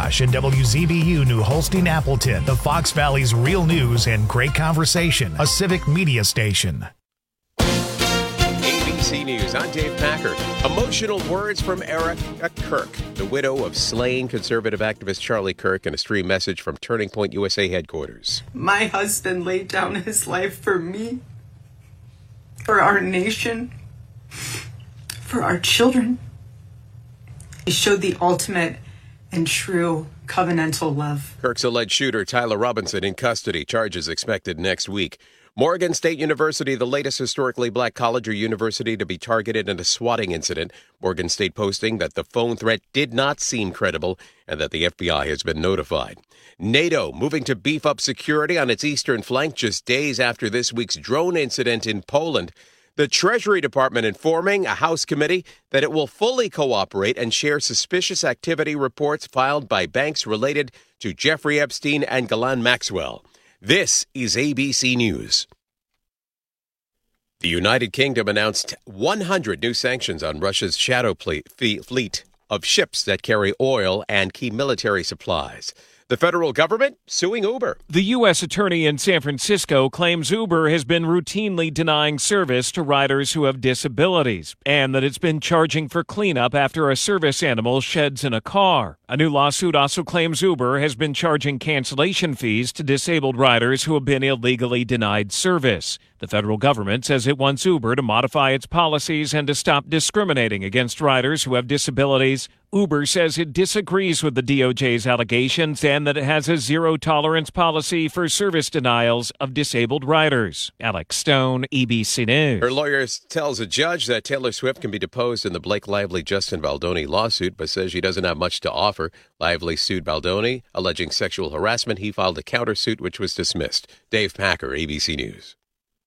Oshkosh and WZBU New Holstein Appleton, the Fox Valley's real news and great conversation, a civic media station. ABC News, I'm Dave Packer. Emotional words from Erica Kirk, the widow of slain conservative activist Charlie Kirk, in a stream message from Turning Point USA headquarters. My husband laid down his life for me, for our nation, for our children. He showed the ultimate and true covenantal love. Kirk's alleged shooter, Tyler Robinson, in custody. Charges expected next week. Morgan State University, the latest historically black college or university to be targeted in a swatting incident. Morgan State posting that the phone threat did not seem credible and that the FBI has been notified. NATO moving to beef up security on its eastern flank just days after this week's drone incident in Poland. The Treasury Department informing a House committee that it will fully cooperate and share suspicious activity reports filed by banks related to Jeffrey Epstein and Ghislaine Maxwell. This is ABC News. The United Kingdom announced 100 new sanctions on Russia's shadow fleet of ships that carry oil and key military supplies. The federal government suing Uber. The U.S. attorney in San Francisco claims Uber has been routinely denying service to riders who have disabilities and that it's been charging for cleanup after a service animal sheds in a car. A new lawsuit also claims Uber has been charging cancellation fees to disabled riders who have been illegally denied service. The federal government says it wants Uber to modify its policies and to stop discriminating against riders who have disabilities. Uber says it disagrees with the DOJ's allegations and that it has a zero-tolerance policy for service denials of disabled riders. Alex Stone, ABC News. Her lawyer tells a judge that Taylor Swift can be deposed in the Blake Lively-Justin Baldoni lawsuit, but says she doesn't have much to offer. Lively sued Baldoni, alleging sexual harassment. He filed a countersuit, which was dismissed. Dave Packer, ABC News.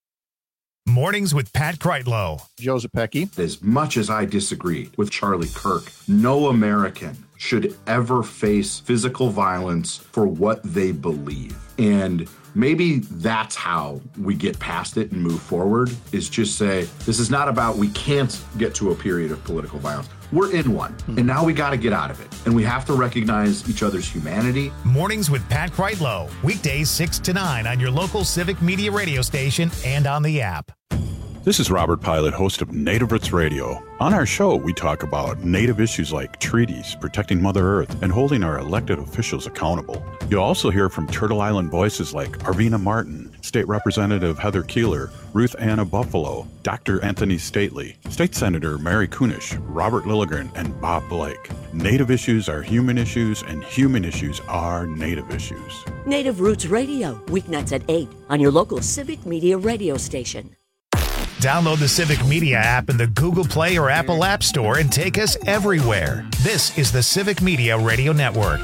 Mornings with Pat Kreitlow. Joe Zepecki. As much as I disagree with Charlie Kirk, no American should ever face physical violence for what they believe. And maybe that's how we get past it and move forward, is just say, this is not about we can't get to a period of political violence. We're in one, and now we got to get out of it. And we have to recognize each other's humanity. Mornings with Pat Kreitlow. Weekdays 6 to 9 on your local civic media radio station and on the app. This is Robert Pilot, host of Native Roots Radio. On our show, we talk about Native issues like treaties, protecting Mother Earth, and holding our elected officials accountable. You'll also hear from Turtle Island voices like Arvina Martin, State Representative Heather Keeler, Ruth Anna Buffalo, Dr. Anthony Stately, State Senator Mary Kunish, Robert Lilligren, and Bob Blake. Native issues are human issues, and human issues are Native issues. Native Roots Radio, weeknights at 8 on your local civic media radio station. Download the Civic Media app in the Google Play or Apple App Store and take us everywhere. This is the Civic Media Radio Network.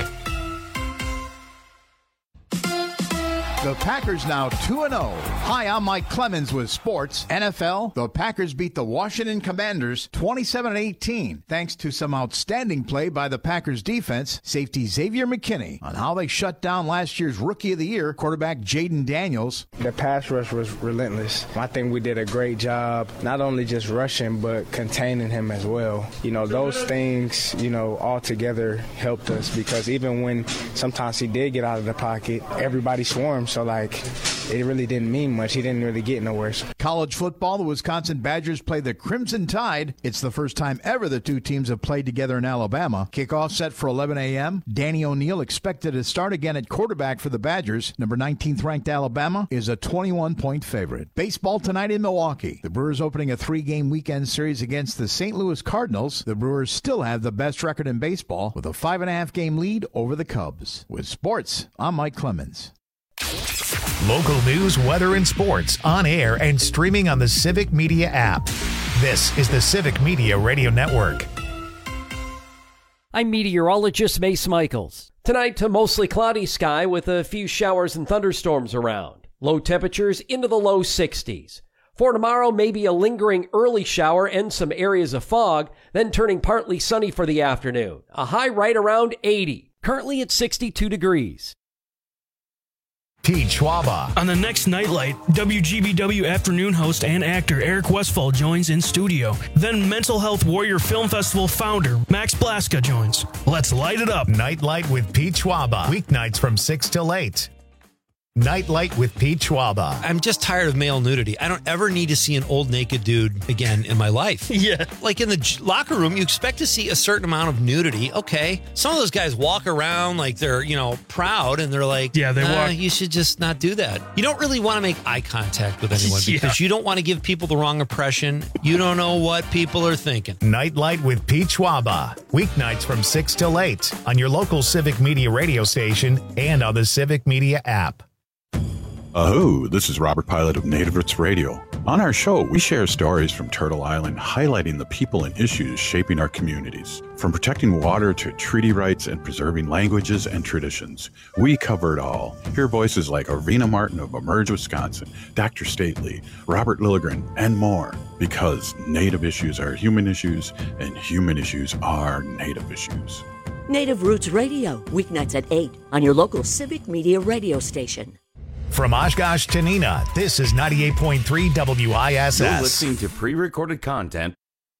The Packers now 2-0. Hi, I'm Mike Clemens with Sports. NFL, the Packers beat the Washington Commanders 27-18, thanks to some outstanding play by the Packers defense, safety Xavier McKinney, on how they shut down last year's Rookie of the Year, quarterback Jaden Daniels. The pass rush was relentless. I think we did a great job, not only just rushing, but containing him as well. You know, those things, all together helped us, because even when sometimes he did get out of the pocket, everybody swarmed. So, it really didn't mean much. He didn't really get nowhere. College football, the Wisconsin Badgers play the Crimson Tide. It's the first time ever the two teams have played together in Alabama. Kickoff set for 11 a.m. Danny O'Neal expected to start again at quarterback for the Badgers. Number 19th ranked Alabama is a 21-point favorite. Baseball tonight in Milwaukee. The Brewers opening a 3-game weekend series against the St. Louis Cardinals. The Brewers still have the best record in baseball with a 5.5-game lead over the Cubs. With sports, I'm Mike Clemens. Local news, weather, and sports on air and streaming on the Civic Media app. This is the Civic Media Radio Network. I'm meteorologist Mace Michaels. Tonight, a mostly cloudy sky with a few showers and thunderstorms around. Low temperatures into the low 60s. For tomorrow, maybe a lingering early shower and some areas of fog, then turning partly sunny for the afternoon. A high right around 80. Currently at 62 degrees. Pete Schwaba. On the next Nightlight, WGBW afternoon host and actor Eric Westfall joins in studio. Then Mental Health Warrior Film Festival founder Max Blaska joins. Let's light it up. Nightlight with Pete Schwaba. Weeknights from 6 till 8. Nightlight with Pete Schwaba. I'm just tired of male nudity. I don't ever need to see an old naked dude again in my life. Yeah. Like in the locker room, you expect to see a certain amount of nudity. Okay. Some of those guys walk around like they're, proud and they're like, yeah, they walk. You should just not do that. You don't really want to make eye contact with anyone because you don't want to give people the wrong impression. You don't know what people are thinking. Nightlight with Pete Schwaba. Weeknights from 6 till 8 on your local Civic Media radio station and on the Civic Media app. This is Robert Pilot of Native Roots Radio. On our show, we share stories from Turtle Island highlighting the people and issues shaping our communities. From protecting water to treaty rights and preserving languages and traditions, we cover it all. Hear voices like Arvina Martin of Emerge, Wisconsin, Dr. Stately, Robert Lilligren, and more. Because Native issues are human issues, and human issues are Native issues. Native Roots Radio, weeknights at 8 on your local Civic Media radio station. From Oshkosh to Neenah, this is 98.3 WISS. You're listening to pre-recorded content.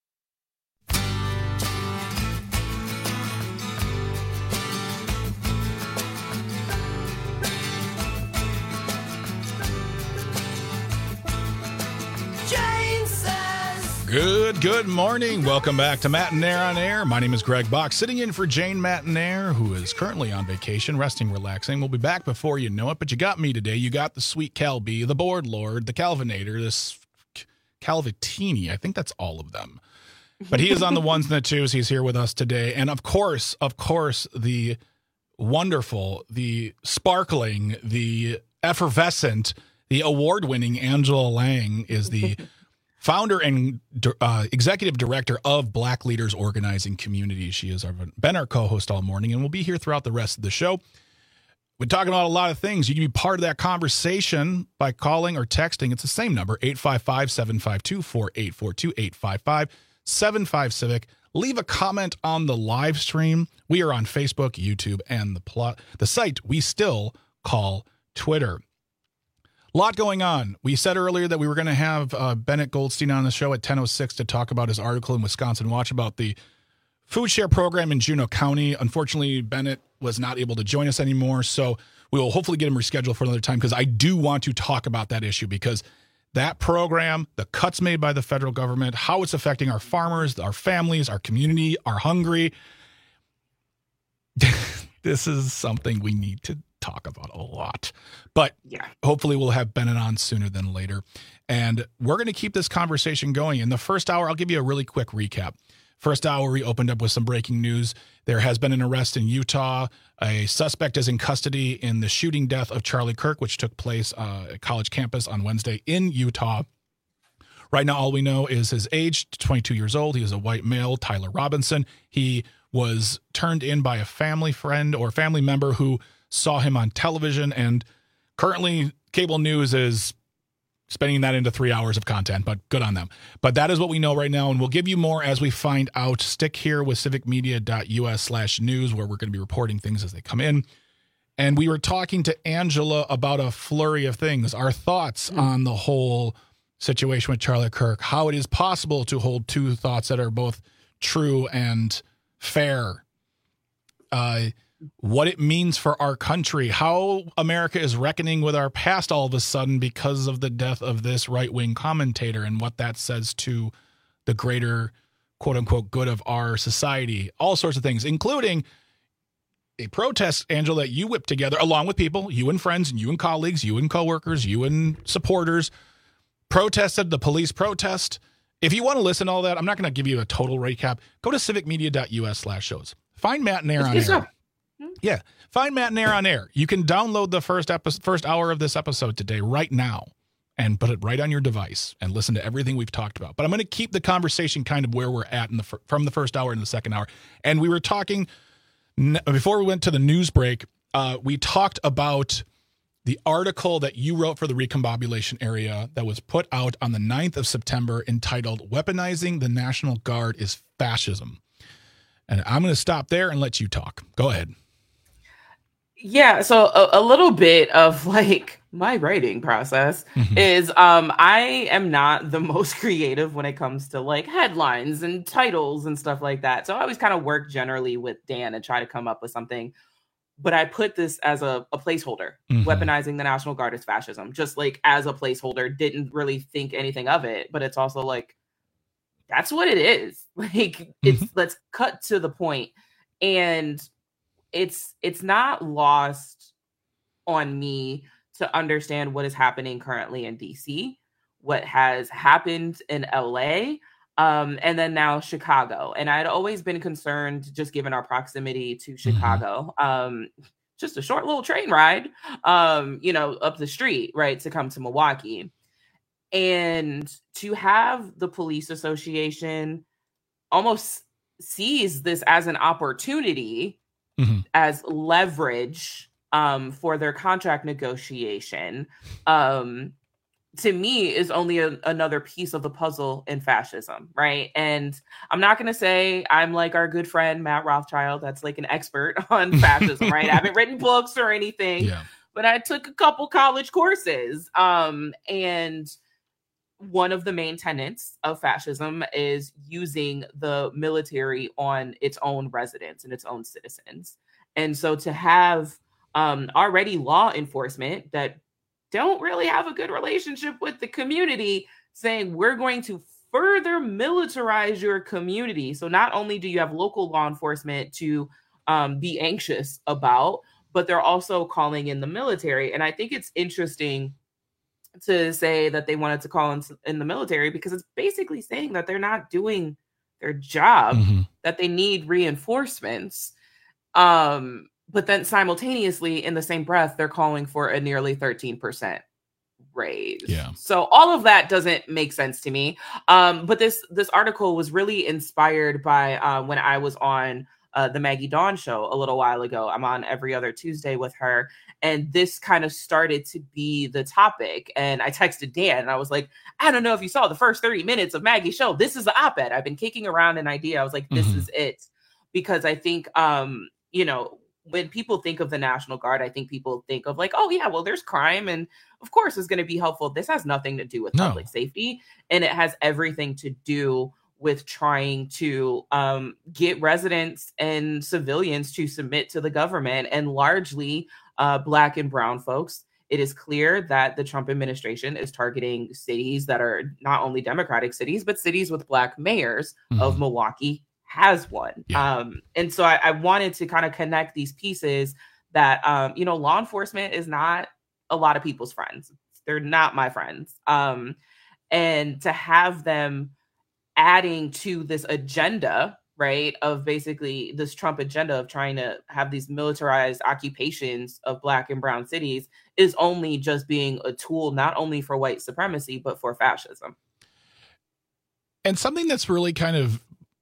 Good morning. Welcome back to Matt and Nair on Air. My name is Greg Bach, sitting in for Jane Matt and Nair, who is currently on vacation, resting, relaxing. We'll be back before you know it, but you got me today. You got the sweet Cal B, the Board Lord, the Calvinator, this Calvatini. I think that's all of them. But he is on the ones and the twos. He's here with us today. And of course, the wonderful, the sparkling, the effervescent, the award-winning Angela Lang is the founder and executive director of Black Leaders Organizing Community. She has been our co-host all morning and will be here throughout the rest of the show. We're talking about a lot of things. You can be part of that conversation by calling or texting. It's the same number, 855-752-4842, 855-75-CIVIC. Leave a comment on the live stream. We are on Facebook, YouTube, and the site we still call Twitter. A lot going on. We said earlier that we were going to have Bennett Goldstein on the show at 10:06 to talk about his article in Wisconsin Watch about the food share program in Juneau County. Unfortunately, Bennett was not able to join us anymore, so we will hopefully get him rescheduled for another time because I do want to talk about that issue because that program, the cuts made by the federal government, how it's affecting our farmers, our families, our community, our hungry. This is something we need to talk about a lot, but hopefully we'll have Bennett on sooner than later. And we're going to keep this conversation going. In the first hour, I'll give you a really quick recap. First hour, we opened up with some breaking news. There has been an arrest in Utah. A suspect is in custody in the shooting death of Charlie Kirk, which took place at college campus on Wednesday in Utah. Right now, all we know is his age, 22 years old. He is a white male, Tyler Robinson. He was turned in by a family friend or family member who saw him on television, and currently cable news is spending that into 3 hours of content, but good on them. But that is what we know right now, and we'll give you more as we find out. Stick here with civicmedia.us/news, where we're going to be reporting things as they come in. And we were talking to Angela about a flurry of things, our thoughts on the whole situation with Charlie Kirk, how it is possible to hold two thoughts that are both true and fair, what it means for our country, how America is reckoning with our past all of a sudden because of the death of this right-wing commentator and what that says to the greater, quote-unquote, good of our society, all sorts of things, including a protest, Angela, that you whipped together along with people, you and friends, and you and colleagues, you and coworkers, you and supporters, protested the police protest. If you want to listen to all that, I'm not going to give you a total recap. Go to civicmedia.us/shows. Find Matt and Nair on air. Yeah, find Matt and Nair on air. You can download the first hour of this episode today right now and put it right on your device and listen to everything we've talked about. But I'm going to keep the conversation kind of where we're at from the first hour and the second hour. And we were talking, before we went to the news break, we talked about the article that you wrote for the Recombobulation Area that was put out on the 9th of September entitled "Weaponizing the National Guard is Fascism." And I'm going to stop there and let you talk. Go ahead. Yeah, so a little bit of like my writing process is I am not the most creative when it comes to like headlines and titles and stuff like that. So I always kind of work generally with Dan and try to come up with something. But I put this as a placeholder, weaponizing the National Guard as fascism, just like as a placeholder, didn't really think anything of it. But it's also like, that's what it is. Like, let's cut to the point. And it's not lost on me to understand what is happening currently in DC, what has happened in LA, and then now Chicago. And I'd always been concerned, just given our proximity to Chicago, just a short little train ride, up the street, right, to come to Milwaukee. And to have the police association almost sees this as an opportunity, as leverage for their contract negotiation, to me is only another piece of the puzzle in fascism, right? And I'm not going to say I'm like our good friend Matt Rothschild, that's like an expert on fascism, right? I haven't written books or anything, but I took a couple college courses. And one of the main tenets of fascism is using the military on its own residents and its own citizens. And so to have already law enforcement that don't really have a good relationship with the community saying we're going to further militarize your community. So not only do you have local law enforcement to be anxious about, but they're also calling in the military. And I think it's interesting to say that they wanted to call in the military because it's basically saying that they're not doing their job, that they need reinforcements. But then simultaneously, in the same breath, they're calling for a nearly 13% raise. Yeah. So all of that doesn't make sense to me. But this article was really inspired by when I was on the Maggie Dawn show a little while ago. I'm on every other Tuesday with her. And this kind of started to be the topic. And I texted Dan and I was like, I don't know if you saw the first 30 minutes of Maggie's show. This is the op-ed. I've been kicking around an idea. I was like, this is it. Because I think, when people think of the National Guard, I think people think of like, oh yeah, well, there's crime. And of course it's going to be helpful. This has nothing to do with public safety. And it has everything to do with trying to get residents and civilians to submit to the government, and largely Black and brown folks. It is clear that the Trump administration is targeting cities that are not only Democratic cities, but cities with Black mayors. Of Milwaukee has one. And so I wanted to kind of connect these pieces that, law enforcement is not a lot of people's friends. They're not my friends. And to have them adding to this agenda, right, of basically this Trump agenda of trying to have these militarized occupations of Black and brown cities is only just being a tool, not only for white supremacy, but for fascism. And something that's really kind of,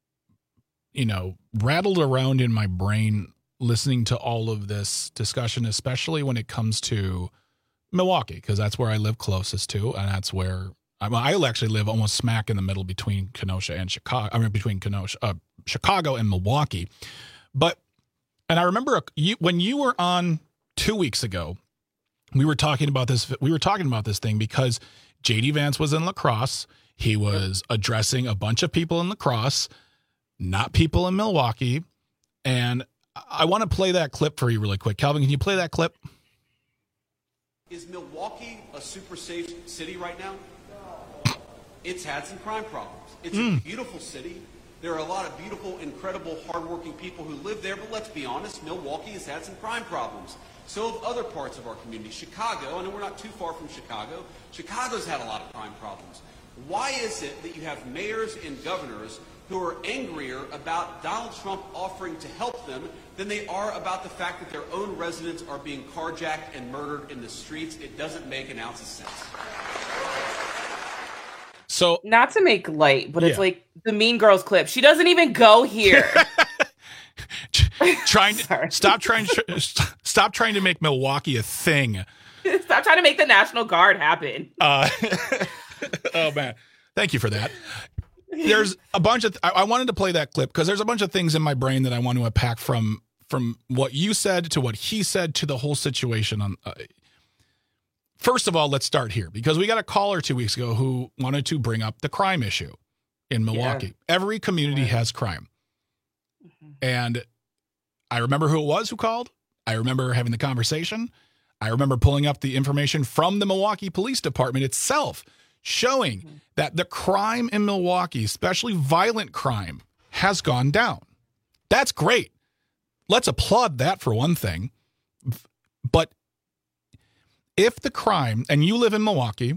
rattled around in my brain listening to all of this discussion, especially when it comes to Milwaukee, because that's where I live closest to, and that's where I actually live almost smack in the middle between Kenosha and Chicago. I mean, between Chicago and Milwaukee. And I remember when you were on 2 weeks ago, we were talking about this. We were talking about this thing because JD Vance was in La Crosse. He was addressing a bunch of people in La Crosse, not people in Milwaukee. And I want to play that clip for you really quick. Calvin, can you play that clip? Is Milwaukee a super safe city right now? It's had some crime problems. It's a beautiful city. There are a lot of beautiful, incredible, hardworking people who live there, but let's be honest, Milwaukee has had some crime problems. So have other parts of our community. Chicago, I know we're not too far from Chicago. Chicago's had a lot of crime problems. Why is it that you have mayors and governors who are angrier about Donald Trump offering to help them than they are about the fact that their own residents are being carjacked and murdered in the streets? It doesn't make an ounce of sense. So, not to make light, but it's like the Mean Girls clip. She doesn't even go here. Stop trying to make Milwaukee a thing. Stop trying to make the National Guard happen. Oh man, thank you for that. There's a bunch of I wanted to play that clip because there's a bunch of things in my brain that I want to unpack from from what you said to what he said to the whole situation. First of all, let's start here because we got a caller 2 weeks ago who wanted to bring up the crime issue in Milwaukee. Yeah. Every community has crime. And I remember who it was who called. I remember having the conversation. I remember pulling up the information from the Milwaukee Police Department itself, showing that the crime in Milwaukee, especially violent crime, has gone down. That's great. Let's applaud that for one thing. But if the crime, and you live in Milwaukee,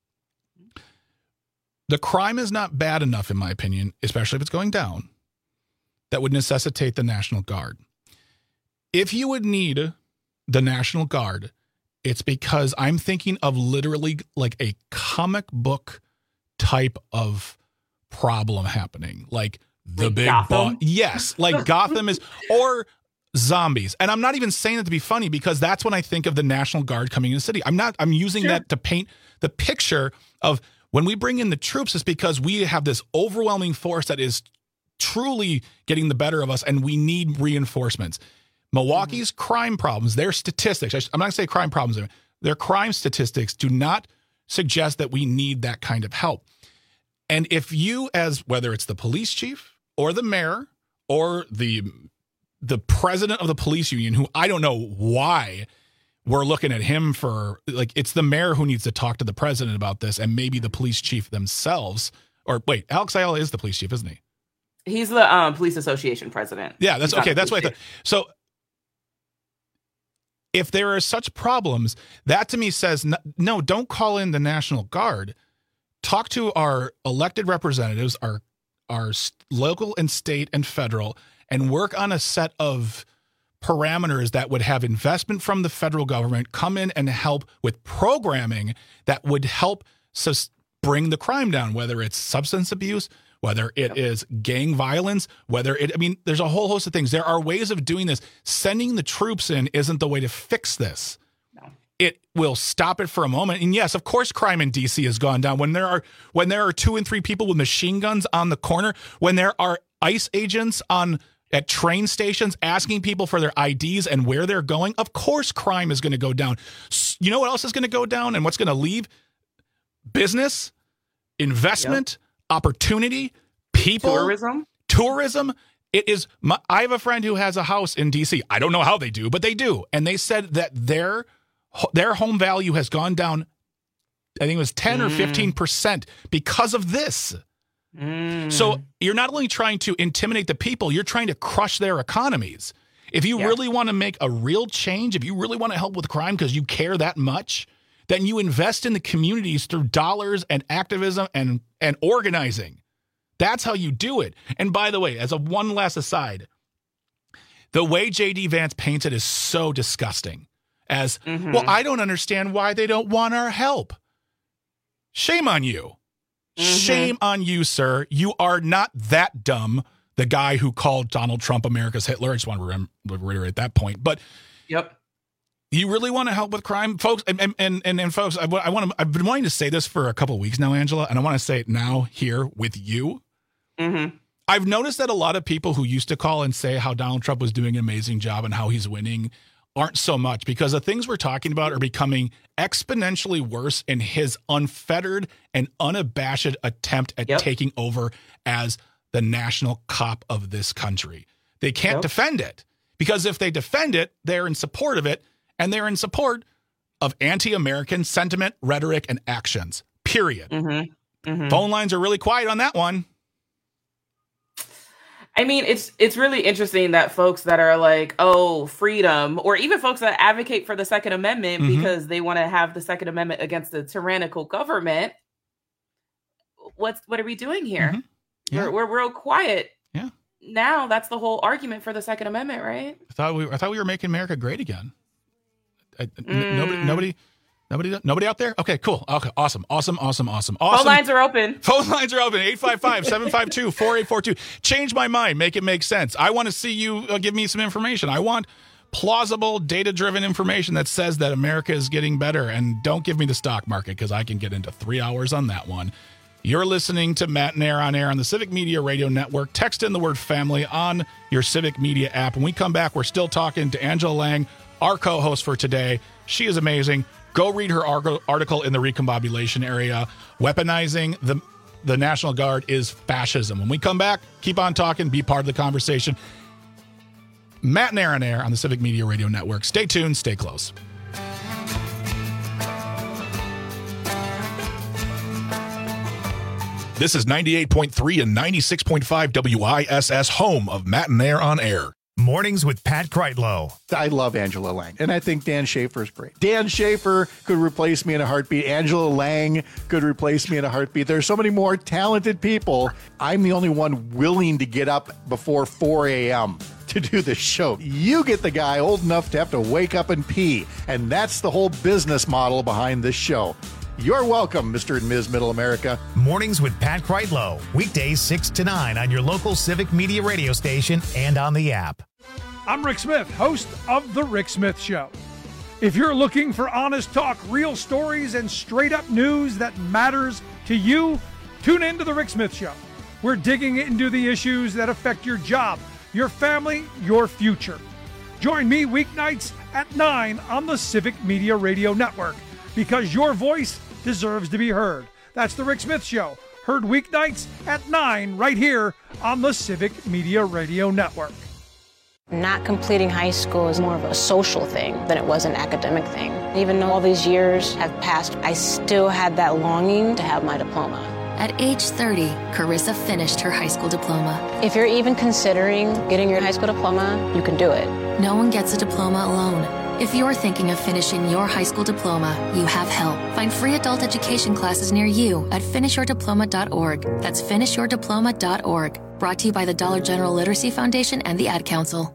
the crime is not bad enough, in my opinion, especially if it's going down, that would necessitate the National Guard. If you would need the National Guard, it's because I'm thinking of literally like a comic book type of problem happening. Like the like big boss. Yes, like Gotham is, or zombies. And I'm not even saying that to be funny because that's when I think of the National Guard coming in the city. I'm using that to paint the picture of when we bring in the troops, it's because we have this overwhelming force that is truly getting the better of us and we need reinforcements. Milwaukee's crime problems, their statistics, I'm not going to say crime problems, their crime statistics do not suggest that we need that kind of help. And if you, as whether it's the police chief or the mayor or the president of the police union, who I don't know why we're looking at him for, like, it's the mayor who needs to talk to the president about this and maybe the police chief themselves. Or wait, Alex Ayala is the police chief, isn't he? He's the police association president. Yeah, that's okay. That's what I thought. So if there are such problems, that to me says, no, don't call in the National Guard. Talk to our elected representatives, our local and state and federal, and work on a set of parameters that would have investment from the federal government come in and help with programming that would help bring the crime down, whether it's substance abuse, whether it is gang violence, there's a whole host of things. There are ways of doing this. Sending the troops in isn't the way to fix this. No. It will stop it for a moment. And yes, of course, crime in DC has gone down. When there are 2 and 3 people with machine guns on the corner, when there are ICE agents at train stations asking people for their IDs and where they're going, of course crime is going to go down. You know what else is going to go down and what's going to leave? Business, investment, opportunity, people, tourism. It is. I have a friend who has a house in DC. I don't know how they do, but they do. And they said that their home value has gone down, I think it was 10 or 15% because of this. So you're not only trying to intimidate the people, you're trying to crush their economies. If you really want to make a real change, if you really want to help with crime because you care that much, then you invest in the communities through dollars and activism and organizing. That's how you do it. And by the way, as a one last aside, the way J.D. Vance paints it is so disgusting. Well, I don't understand why they don't want our help. Shame on you. Shame on you, sir. You are not that dumb. The guy who called Donald Trump America's Hitler. I just want to reiterate that point. But you really want to help with crime, folks? And folks, I've been wanting to say this for a couple of weeks now, Angela, and I want to say it now here with you. I've noticed that a lot of people who used to call and say how Donald Trump was doing an amazing job and how he's winning aren't so much, because the things we're talking about are becoming exponentially worse in his unfettered and unabashed attempt at taking over as the national cop of this country. They can't defend it, because if they defend it, they're in support of it, and they're in support of anti-American sentiment, rhetoric, and actions, period. Phone lines are really quiet on that one. I mean, it's really interesting that folks that are like, oh, freedom, or even folks that advocate for the Second Amendment because they want to have the Second Amendment against the tyrannical government. What are we doing here? We're real quiet. Now that's the whole argument for the Second Amendment, right? I thought we were making America great again. Nobody out there? Okay, cool. Okay, awesome. Phone lines are open. 855-752-4842. Change my mind. Make it make sense. I want to see you give me some information. I want plausible, data-driven information that says that America is getting better. And don't give me the stock market, because I can get into 3 hours on that one. You're listening to Matt and Air on Air on the Civic Media Radio Network. Text in the word family on your Civic Media app. When we come back, we're still talking to Angela Lang, our co-host for today. She is amazing. Go read her article in the Recombobulation area. Weaponizing the National Guard is fascism. When we come back, keep on talking, be part of the conversation. Matt and Air on the Civic Media Radio Network. Stay tuned, stay close. This is 98.3 and 96.5 WISS, home of Matt and Air on Air. Mornings with Pat Kreitlow. I love Angela Lang, and I think Dan Schaefer is great. Dan Schaefer could replace me in a heartbeat. Angela Lang could replace me in a heartbeat. There's so many more talented people. I'm the only one willing to get up before 4 a.m. to do this show. You get the guy old enough to have to wake up and pee, and that's the whole business model behind this show. You're welcome, Mr. and Ms. Middle America. Mornings with Pat Kreitlow. Weekdays 6 to 9 on your local Civic Media radio station and on the app. I'm Rick Smith, host of The Rick Smith Show. If you're looking for honest talk, real stories, and straight-up news that matters to you, tune in to The Rick Smith Show. We're digging into the issues that affect your job, your family, your future. Join me weeknights at 9 on the Civic Media Radio Network, because your voice deserves to be heard. That's The Rick Smith Show, heard weeknights at 9 right here on the Civic Media Radio Network. Not completing high school is more of a social thing than it was an academic thing. Even though all these years have passed, I still had that longing to have my diploma. At age 30, Carissa finished her high school diploma. If you're even considering getting your high school diploma, you can do it. No one gets a diploma alone. If you're thinking of finishing your high school diploma, you have help. Find free adult education classes near you at finishyourdiploma.org. That's finishyourdiploma.org. Brought to you by the Dollar General Literacy Foundation and the Ad Council.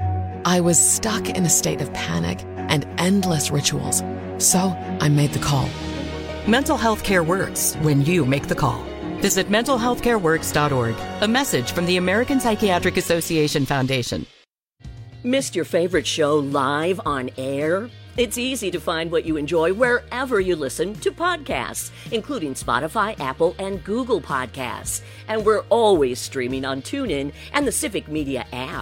I was stuck in a state of panic and endless rituals. So I made the call. Mental health care works when you make the call. Visit mentalhealthcareworks.org. A message from the American Psychiatric Association Foundation. Missed your favorite show live on air? It's easy to find what you enjoy wherever you listen to podcasts, including Spotify, Apple, and Google Podcasts. And we're always streaming on TuneIn and the Civic Media app.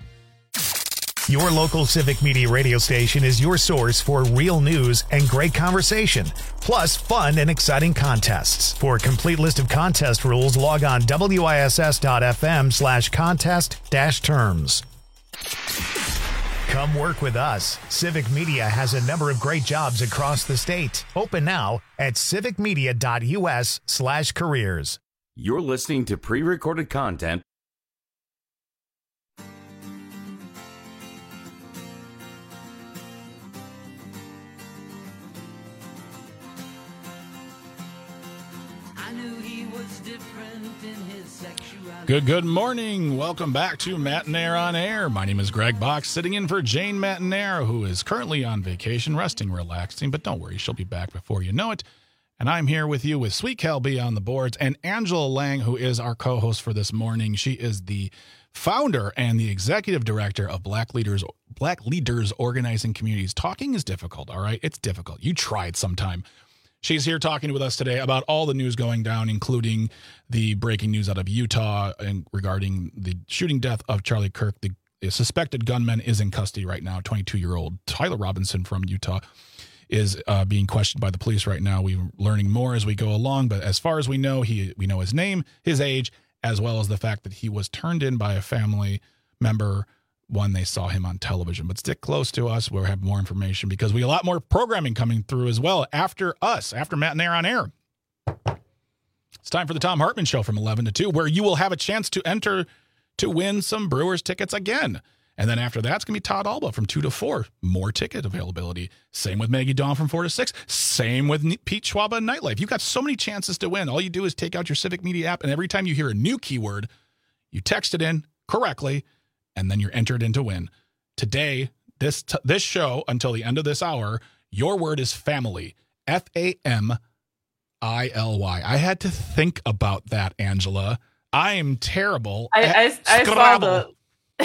Your local Civic Media radio station is your source for real news and great conversation, plus fun and exciting contests. For a complete list of contest rules, log on wiss.fm/contest-terms. Come work with us. Civic Media has a number of great jobs across the state. Open now at civicmedia.us/careers. You're listening to pre-recorded content. Good morning. Welcome back to Matt and Air on Air. My name is Greg Box, sitting in for Jane Mattinair, who is currently on vacation, resting, relaxing, but don't worry, she'll be back before you know it. And I'm here with you with Sweet Kelby on the boards and Angela Lang, who is our co-host for this morning. She is the founder and the executive director of Black Leaders Organizing Communities. Talking is difficult, all right? It's difficult. You try it sometime. She's here talking with us today about all the news going down, including the breaking news out of Utah and regarding the shooting death of Charlie Kirk. The suspected gunman is in custody right now. 22-year-old Tyler Robinson from Utah is being questioned by the police right now. We're learning more as we go along, but as far as we know, we know his name, his age, as well as the fact that he was turned in by a family member when they saw him on television. But stick close to us. We'll have more information because we have a lot more programming coming through as well after Matt and Air on Air. It's time for the Thom Hartmann Show from 11 to 2, where you will have a chance to enter to win some Brewers tickets again. And then after that, it's going to be Todd Alba from 2 to 4. More ticket availability. Same with Maggie Dawn from 4 to 6. Same with Pete Schwab on Nightlife. You've got so many chances to win. All you do is take out your Civic Media app, and every time you hear a new keyword, you text it in correctly, and then you're entered in to win. Today, this show, until the end of this hour, your word is family. Family. I had to think about that, Angela. I am terrible. I saw the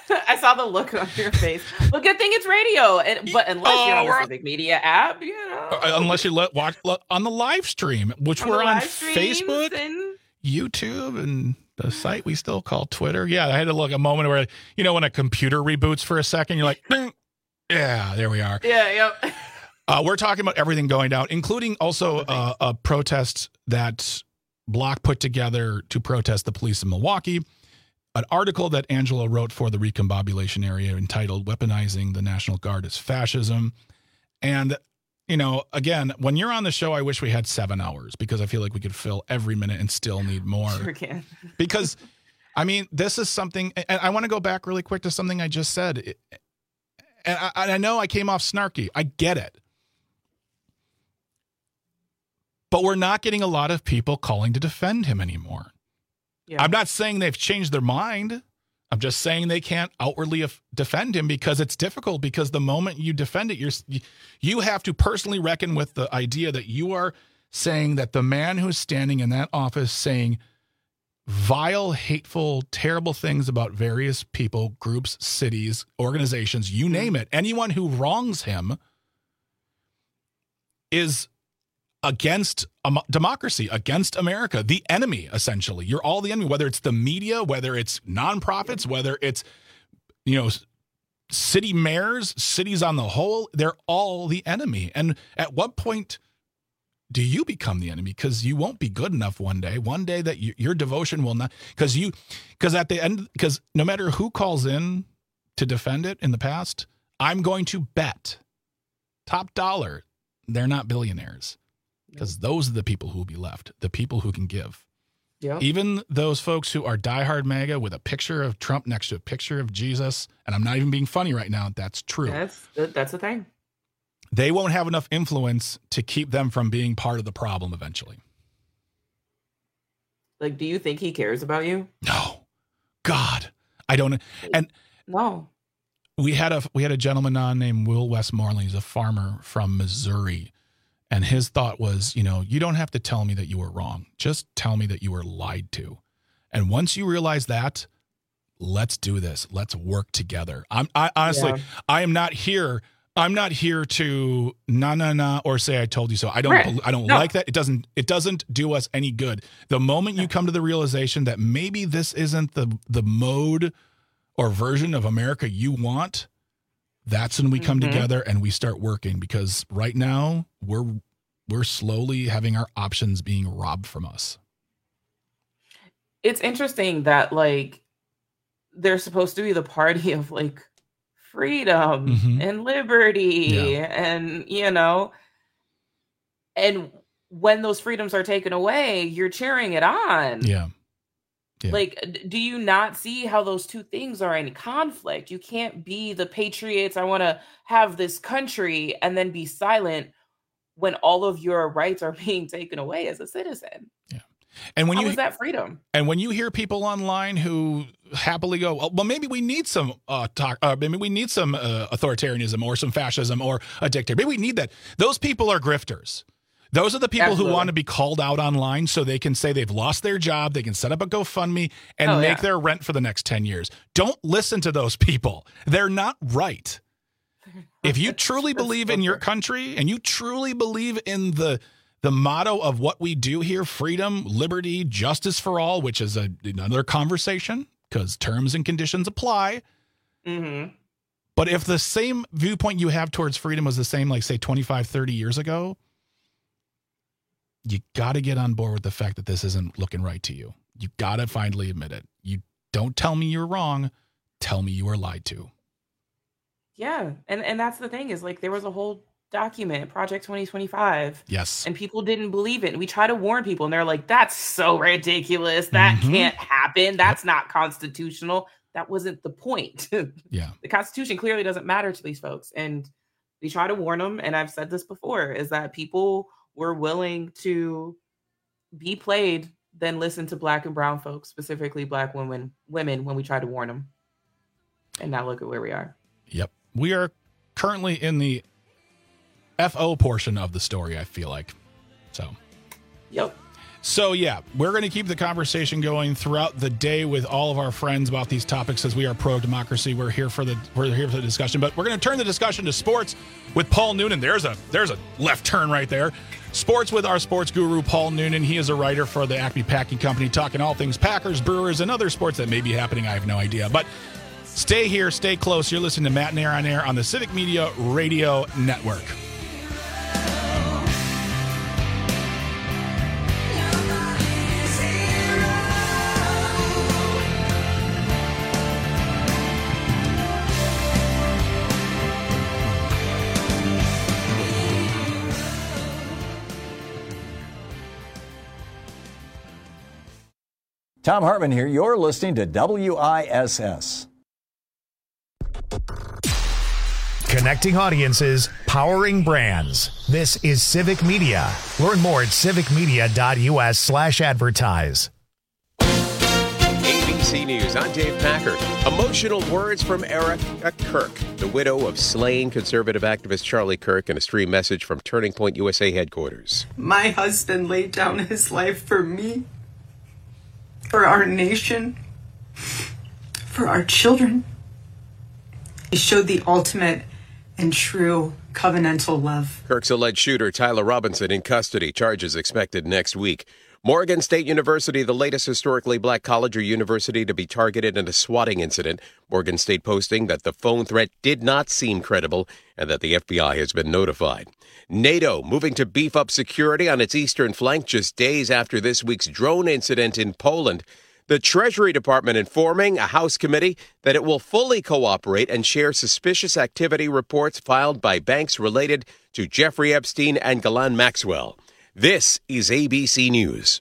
I saw the look on your face. Well, good thing it's radio. But unless you're on the Civic Media app, unless you watch on the live stream, which we're on Facebook, and YouTube, and the site we still call Twitter. Yeah, I had to look a moment where, when a computer reboots for a second, you're like, yeah, there we are. Yeah, yep. We're talking about everything going down, including also a protest that Block put together to protest the police in Milwaukee. An article that Angela wrote for the Recombobulation Area entitled "Weaponizing the National Guard is Fascism." And, again, when you're on the show, I wish we had 7 hours because I feel like we could fill every minute and still need more. Sure can. Because, this is something, and I want to go back really quick to something I just said. And I know I came off snarky. I get it. But we're not getting a lot of people calling to defend him anymore. Yeah. I'm not saying they've changed their mind. I'm just saying they can't outwardly defend him because it's difficult, because the moment you defend it, you have to personally reckon with the idea that you are saying that the man who's standing in that office saying vile, hateful, terrible things about various people, groups, cities, organizations, you name it, anyone who wrongs him is against democracy, against America, the enemy, essentially. You're all the enemy, whether it's the media, whether it's nonprofits, whether it's, city mayors, cities on the whole, they're all the enemy. And at what point do you become the enemy? Because you won't be good enough one day that your devotion will not, because at the end, because no matter who calls in to defend it in the past, I'm going to bet top dollar they're not billionaires. Because those are the people who will be left, the people who can give. Yep. Even those folks who are diehard MAGA with a picture of Trump next to a picture of Jesus, and I'm not even being funny right now, that's true. That's the thing. They won't have enough influence to keep them from being part of the problem eventually. Like, do you think he cares about you? No. God. I don't. And no. We had a gentleman on named Will Westmoreland. He's a farmer from Missouri. And his thought was, you don't have to tell me that you were wrong. Just tell me that you were lied to. And once you realize that, let's do this. Let's work together. I honestly, yeah. I'm not here to or say I told you so. I don't like that. It doesn't do us any good. The moment you come to the realization that maybe this isn't the mode or version of America you want, that's when we come together and we start working, because right now we're slowly having our options being robbed from us. It's interesting that they're supposed to be the party of freedom and liberty and and when those freedoms are taken away, you're cheering it on. Yeah. Do you not see how those two things are in conflict? You can't be the patriots, I want to have this country, and then be silent when all of your rights are being taken away as a citizen. Yeah. And when how is that freedom? And when you hear people online who happily go, well, maybe we need some maybe we need some authoritarianism or some fascism or a dictator. Maybe we need that. Those people are grifters. Those are the people who want to be called out online so they can say they've lost their job. They can set up a GoFundMe and make their rent for the next 10 years. Don't listen to those people. They're not right. If you truly believe in your country and you truly believe in the motto of what we do here, freedom, liberty, justice for all, which is another conversation because terms and conditions apply. Mm-hmm. But if the same viewpoint you have towards freedom was the same, say 25, 30 years ago, you got to get on board with the fact that this isn't looking right to you. You got to finally admit it. You don't tell me you're wrong. Tell me you were lied to. Yeah. And that's the thing is there was a whole document, Project 2025. Yes. And people didn't believe it. And we try to warn people and they're like, that's so ridiculous. That can't happen. That's not constitutional. That wasn't the point. Yeah. The Constitution clearly doesn't matter to these folks. And we try to warn them. And I've said this before, is that people were willing to be played than listen to Black and brown folks, specifically Black women when we try to warn them. And now look at where we are. Yep. We are currently in the FO portion of the story, I feel like. So. Yep. So, yeah, we're going to keep the conversation going throughout the day with all of our friends about these topics as we are pro-democracy. We're here for the discussion, but we're going to turn the discussion to sports with Paul Noonan. There's a left turn right there. Sports with our sports guru, Paul Noonan. He is a writer for the Acme Packing Company, talking all things Packers, Brewers, and other sports that may be happening. I have no idea. But stay here, stay close. You're listening to Matt and Aaron on Air on the Civic Media Radio Network. Tom Hartman here. You're listening to WISS. Connecting audiences, powering brands. This is Civic Media. Learn more at civicmedia.us/advertise. ABC News, I'm Dave Packard. Emotional words from Erica Kirk, the widow of slain conservative activist Charlie Kirk, in a stream message from Turning Point USA headquarters. My husband laid down his life for me, for our nation, for our children. He showed the ultimate and true covenantal love. Kirk's alleged shooter, Tyler Robinson, in custody. Charges expected next week. Morgan State University, the latest historically black college or university to be targeted in a swatting incident. Morgan State posting that the phone threat did not seem credible and that the FBI has been notified. NATO moving to beef up security on its eastern flank just days after this week's drone incident in Poland. The Treasury Department informing a House committee that it will fully cooperate and share suspicious activity reports filed by banks related to Jeffrey Epstein and Ghislaine Maxwell. This is ABC News.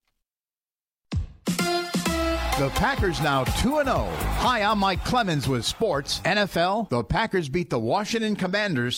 The Packers now 2-0. Hi, I'm Mike Clemens with sports. NFL, the Packers beat the Washington Commanders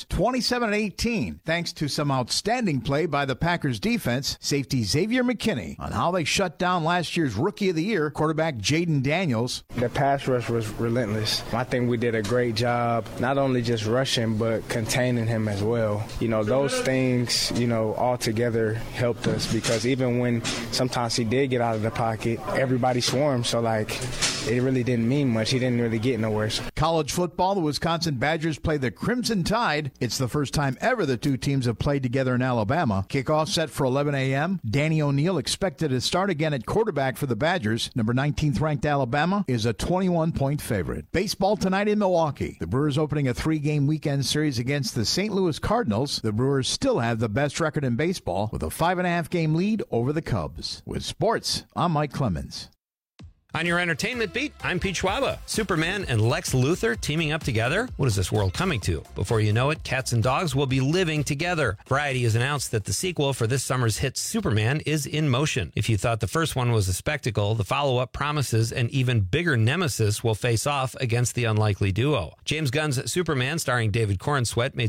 27-18, thanks to some outstanding play by the Packers defense, safety Xavier McKinney, on how they shut down last year's Rookie of the Year, quarterback Jaden Daniels. The pass rush was relentless. I think we did a great job, not only just rushing, but containing him as well. You know, those things, all together helped us, because even when sometimes he did get out of the pocket, everybody swarmed. So, it really didn't mean much. He didn't really get nowhere. College football, the Wisconsin Badgers play the Crimson Tide. It's the first time ever the two teams have played together in Alabama. Kickoff set for 11 a.m. Danny O'Neal expected to start again at quarterback for the Badgers. Number 19th ranked Alabama is a 21-point favorite. Baseball tonight in Milwaukee. The Brewers opening a 3-game weekend series against the St. Louis Cardinals. The Brewers still have the best record in baseball with a 5.5-game lead over the Cubs. With sports, I'm Mike Clemens. On your entertainment beat, I'm Pete Schwaba. Superman and Lex Luthor teaming up together? What is this world coming to? Before you know it, cats and dogs will be living together. Variety has announced that the sequel for this summer's hit Superman is in motion. If you thought the first one was a spectacle, the follow-up promises an even bigger nemesis will face off against the unlikely duo. James Gunn's Superman, starring David Corenswet, made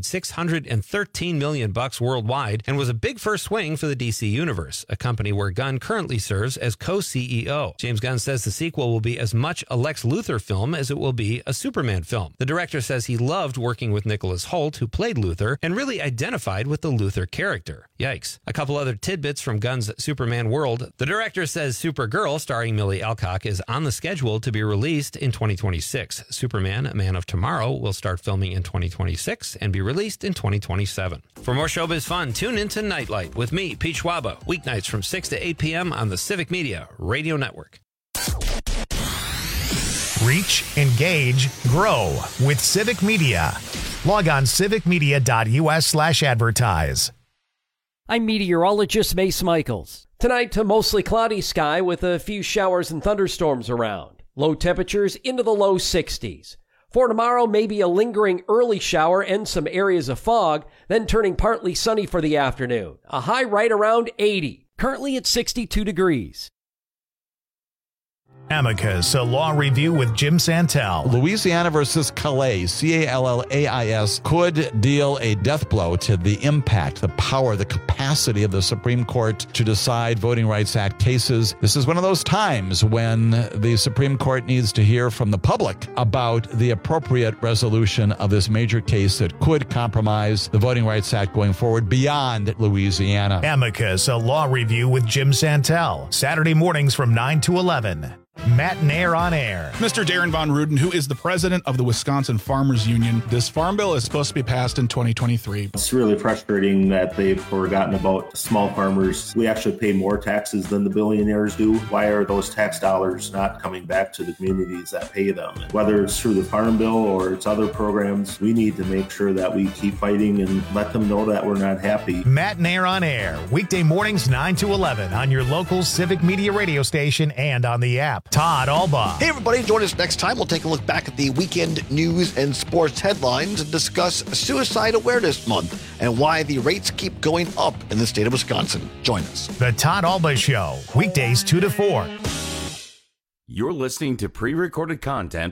$613 million worldwide and was a big first swing for the DC Universe, a company where Gunn currently serves as co-CEO. James Gunn says the sequel will be as much a Lex Luthor film as it will be a Superman film. The director says he loved working with Nicholas Hoult, who played Luthor, and really identified with the Luthor character. Yikes. A couple other tidbits from Gunn's Superman world. The director says Supergirl, starring Millie Alcock, is on the schedule to be released in 2026. Superman, Man of Tomorrow, will start filming in 2026 and be released in 2027. For more showbiz fun, tune into Nightlight with me, Pete Schwaba, weeknights from 6 to 8 p.m. on the Civic Media Radio Network. Reach, engage, grow with Civic Media. Log on civicmedia.us/advertise. I'm meteorologist Mace Michaels. Tonight, a mostly cloudy sky with a few showers and thunderstorms around. Low temperatures into the low 60s. For tomorrow, maybe a lingering early shower and some areas of fog, then turning partly sunny for the afternoon. A high right around 80. Currently at 62 degrees. Amicus, a law review with Jim Santel. Louisiana versus Calais, Callais, could deal a death blow to the impact, the power, the capacity of the Supreme Court to decide Voting Rights Act cases. This is one of those times when the Supreme Court needs to hear from the public about the appropriate resolution of this major case that could compromise the Voting Rights Act going forward beyond Louisiana. Amicus, a law review with Jim Santel. Saturday mornings from 9 to 11. Matt and Air on Air. Mr. Darren Von Ruden, who is the president of the Wisconsin Farmers Union. This farm bill is supposed to be passed in 2023. It's really frustrating that they've forgotten about small farmers. We actually pay more taxes than the billionaires do. Why are those tax dollars not coming back to the communities that pay them? Whether it's through the farm bill or it's other programs, we need to make sure that we keep fighting and let them know that we're not happy. Matt and Air on Air. Weekday mornings 9 to 11 on your local Civic Media radio station and on the app. Todd Albaugh. Hey, everybody. Join us next time. We'll take a look back at the weekend news and sports headlines and discuss Suicide Awareness Month and why the rates keep going up in the state of Wisconsin. Join us. The Todd Albaugh Show. Weekdays 2 to 4. You're listening to pre-recorded content.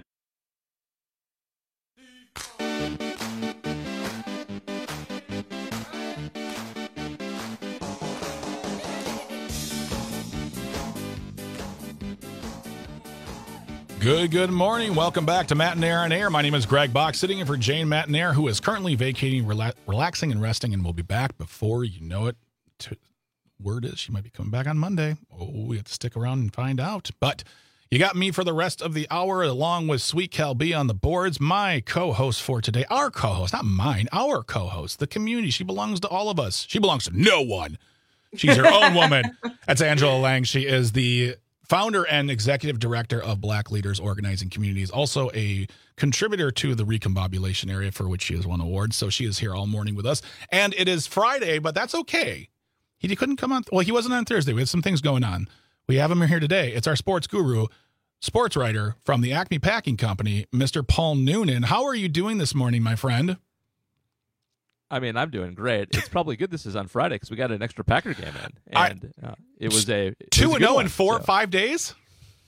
Good morning. Welcome back to Matt and Air on Air. My name is Greg Bach, sitting in for Jane Matt and Air, who is currently vacating, relaxing, and resting, and will be back before you know it. Word is she might be coming back on Monday. Oh, we have to stick around and find out. But you got me for the rest of the hour, along with Sweet Cal B on the boards, my co-host for today. Our co-host, not mine, our co-host, the community. She belongs to all of us. She belongs to no one. She's her own woman. That's Angela Lang. She is the founder and executive director of Black Leaders Organizing Communities, also a contributor to the Recombobulation Area, for which she has won awards. So she is here all morning with us. And it is Friday, but that's okay. He couldn't come on. Well, he wasn't on Thursday. We had some things going on. We have him here today. It's our sports guru, sports writer from the Acme Packing Company, Mr. Paul Noonan. How are you doing this morning, my friend? I mean, I'm doing great. It's probably good this is on Friday because we got an extra Packer game in, and it was 2-0 in 4 or 5 days.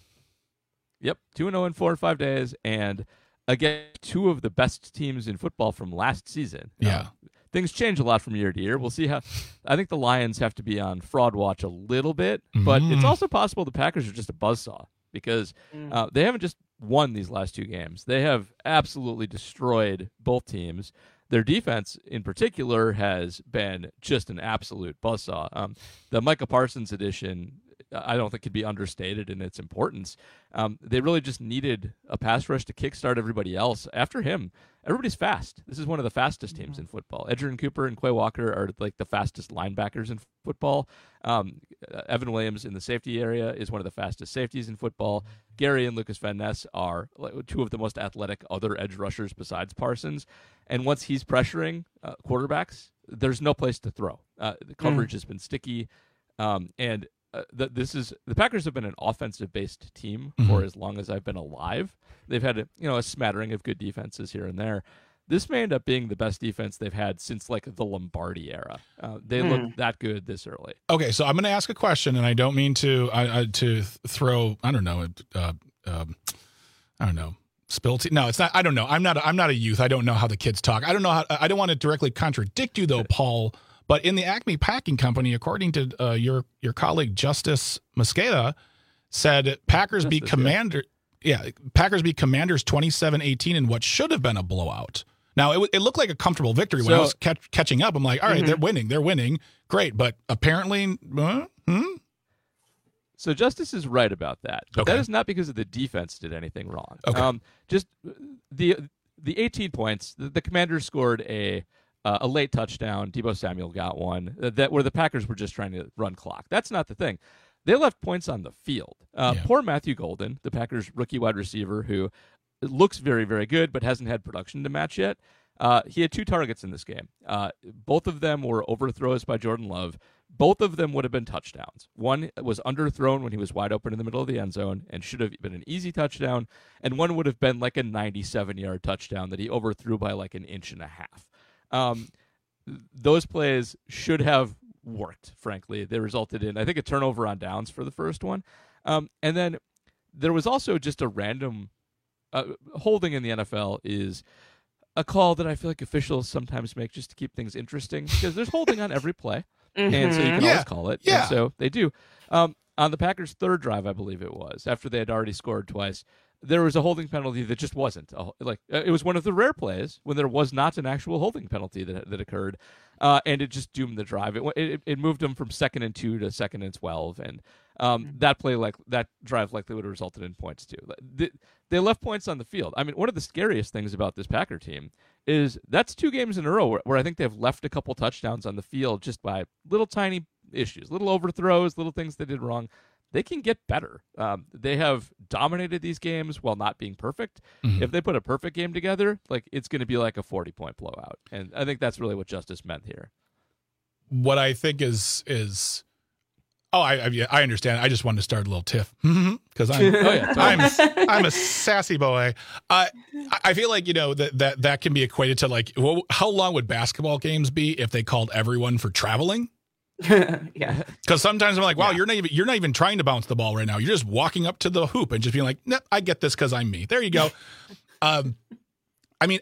Yep, 2-0 in 4 or 5 days, and again, two of the best teams in football from last season. Yeah, things change a lot from year to year. We'll see how. I think the Lions have to be on fraud watch a little bit, but it's also possible the Packers are just a buzzsaw because they haven't just won these last 2 games; they have absolutely destroyed both teams. Their defense, in particular, has been just an absolute buzzsaw. The Micah Parsons edition, I don't think could be understated in its importance. They really just needed a pass rush to kickstart everybody else. After him, everybody's fast. This is one of the fastest teams in football. Edgerrin Cooper and Quay Walker are like the fastest linebackers in football. Evan Williams in the safety area is one of the fastest safeties in football. Gary and Lucas Van Ness are two of the most athletic other edge rushers besides Parsons. And once he's pressuring quarterbacks, there's no place to throw. The coverage has been sticky. The Packers have been an offensive-based team for as long as I've been alive. They've had a smattering of good defenses here and there. This may end up being the best defense they've had since like the Lombardi era. They look that good this early. Okay, so I'm going to ask a question, and I don't mean to throw spill tea. No, it's not. I don't know. I'm not a youth. I don't know how the kids talk. I don't know I don't want to directly contradict you though, Paul. But in the Acme Packing Company, according to your colleague Justice Mosqueda, said Packers beat Commanders 27-18 in what should have been a blowout. Now, it looked like a comfortable victory when I was catching up. I'm like, all right, they're winning. Great. But apparently, So Justice is right about that. But that is not because of the defense did anything wrong. Okay. Just the 18 points, the Commanders scored a late touchdown. Deebo Samuel got one where the Packers were just trying to run clock. That's not the thing. They left points on the field. Poor Matthew Golden, the Packers rookie wide receiver, who looks very, very good but hasn't had production to match yet. He had 2 targets in this game. Both of them were overthrows by Jordan Love. Both of them would have been touchdowns. One was underthrown when he was wide open in the middle of the end zone and should have been an easy touchdown. And one would have been like a 97-yard touchdown that he overthrew by like an inch and a half. Those plays should have worked, frankly. They resulted in, I think, a turnover on downs for the first one. And then there was also just a random holding in the NFL is a call that I feel like officials sometimes make just to keep things interesting, because there's holding on every play, and so you can always call it. Yeah. And so they do. On the Packers' third drive, I believe it was, after they had already scored twice, there was a holding penalty that just wasn't. It was one of the rare plays when there was not an actual holding penalty that occurred, and it just doomed the drive. It moved them from 2nd and 2 to 2nd and 12, and that drive likely would have resulted in points too. They left points on the field. I mean, one of the scariest things about this Packer team is that's 2 games in a row where I think they've left a couple touchdowns on the field just by little tiny issues, little overthrows, little things they did wrong. They can get better. They have dominated these games while not being perfect. Mm-hmm. If they put a perfect game together, it's going to be like a 40-point blowout. And I think that's really what Justice meant here. What I think is I understand. I just wanted to start a little tiff because I'm a sassy boy. I feel like that can be equated to how long would basketball games be if they called everyone for traveling? Yeah, because sometimes I'm like, wow, you're not even trying to bounce the ball right now. You're just walking up to the hoop and just being like, nah, I get this because I'm me. There you go. I mean,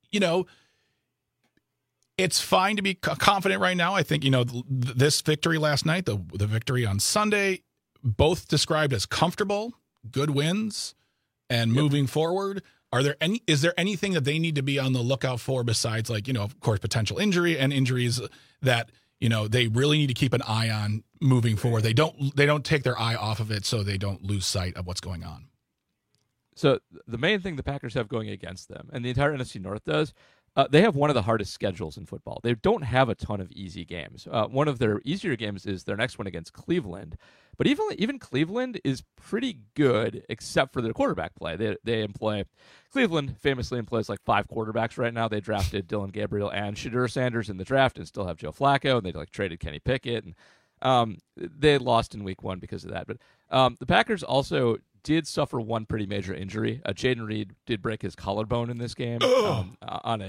it's fine to be confident right now. I think this victory last night, the victory on Sunday, both described as comfortable, good wins, and moving forward. Is there anything that they need to be on the lookout for besides of course, potential injury and injuries that they really need to keep an eye on moving forward? They don't take their eye off of it so they don't lose sight of what's going on. So the main thing the Packers have going against them, and the entire NFC North does, they have one of the hardest schedules in football. They don't have a ton of easy games. One of their easier games is their next one against Cleveland. But even Cleveland is pretty good, except for their quarterback play. Cleveland famously employs 5 quarterbacks right now. They drafted Dylan Gabriel and Shadur Sanders in the draft and still have Joe Flacco, and they traded Kenny Pickett. And they lost in week 1 because of that. But the Packers also did suffer one pretty major injury. Jaden Reed did break his collarbone in this game on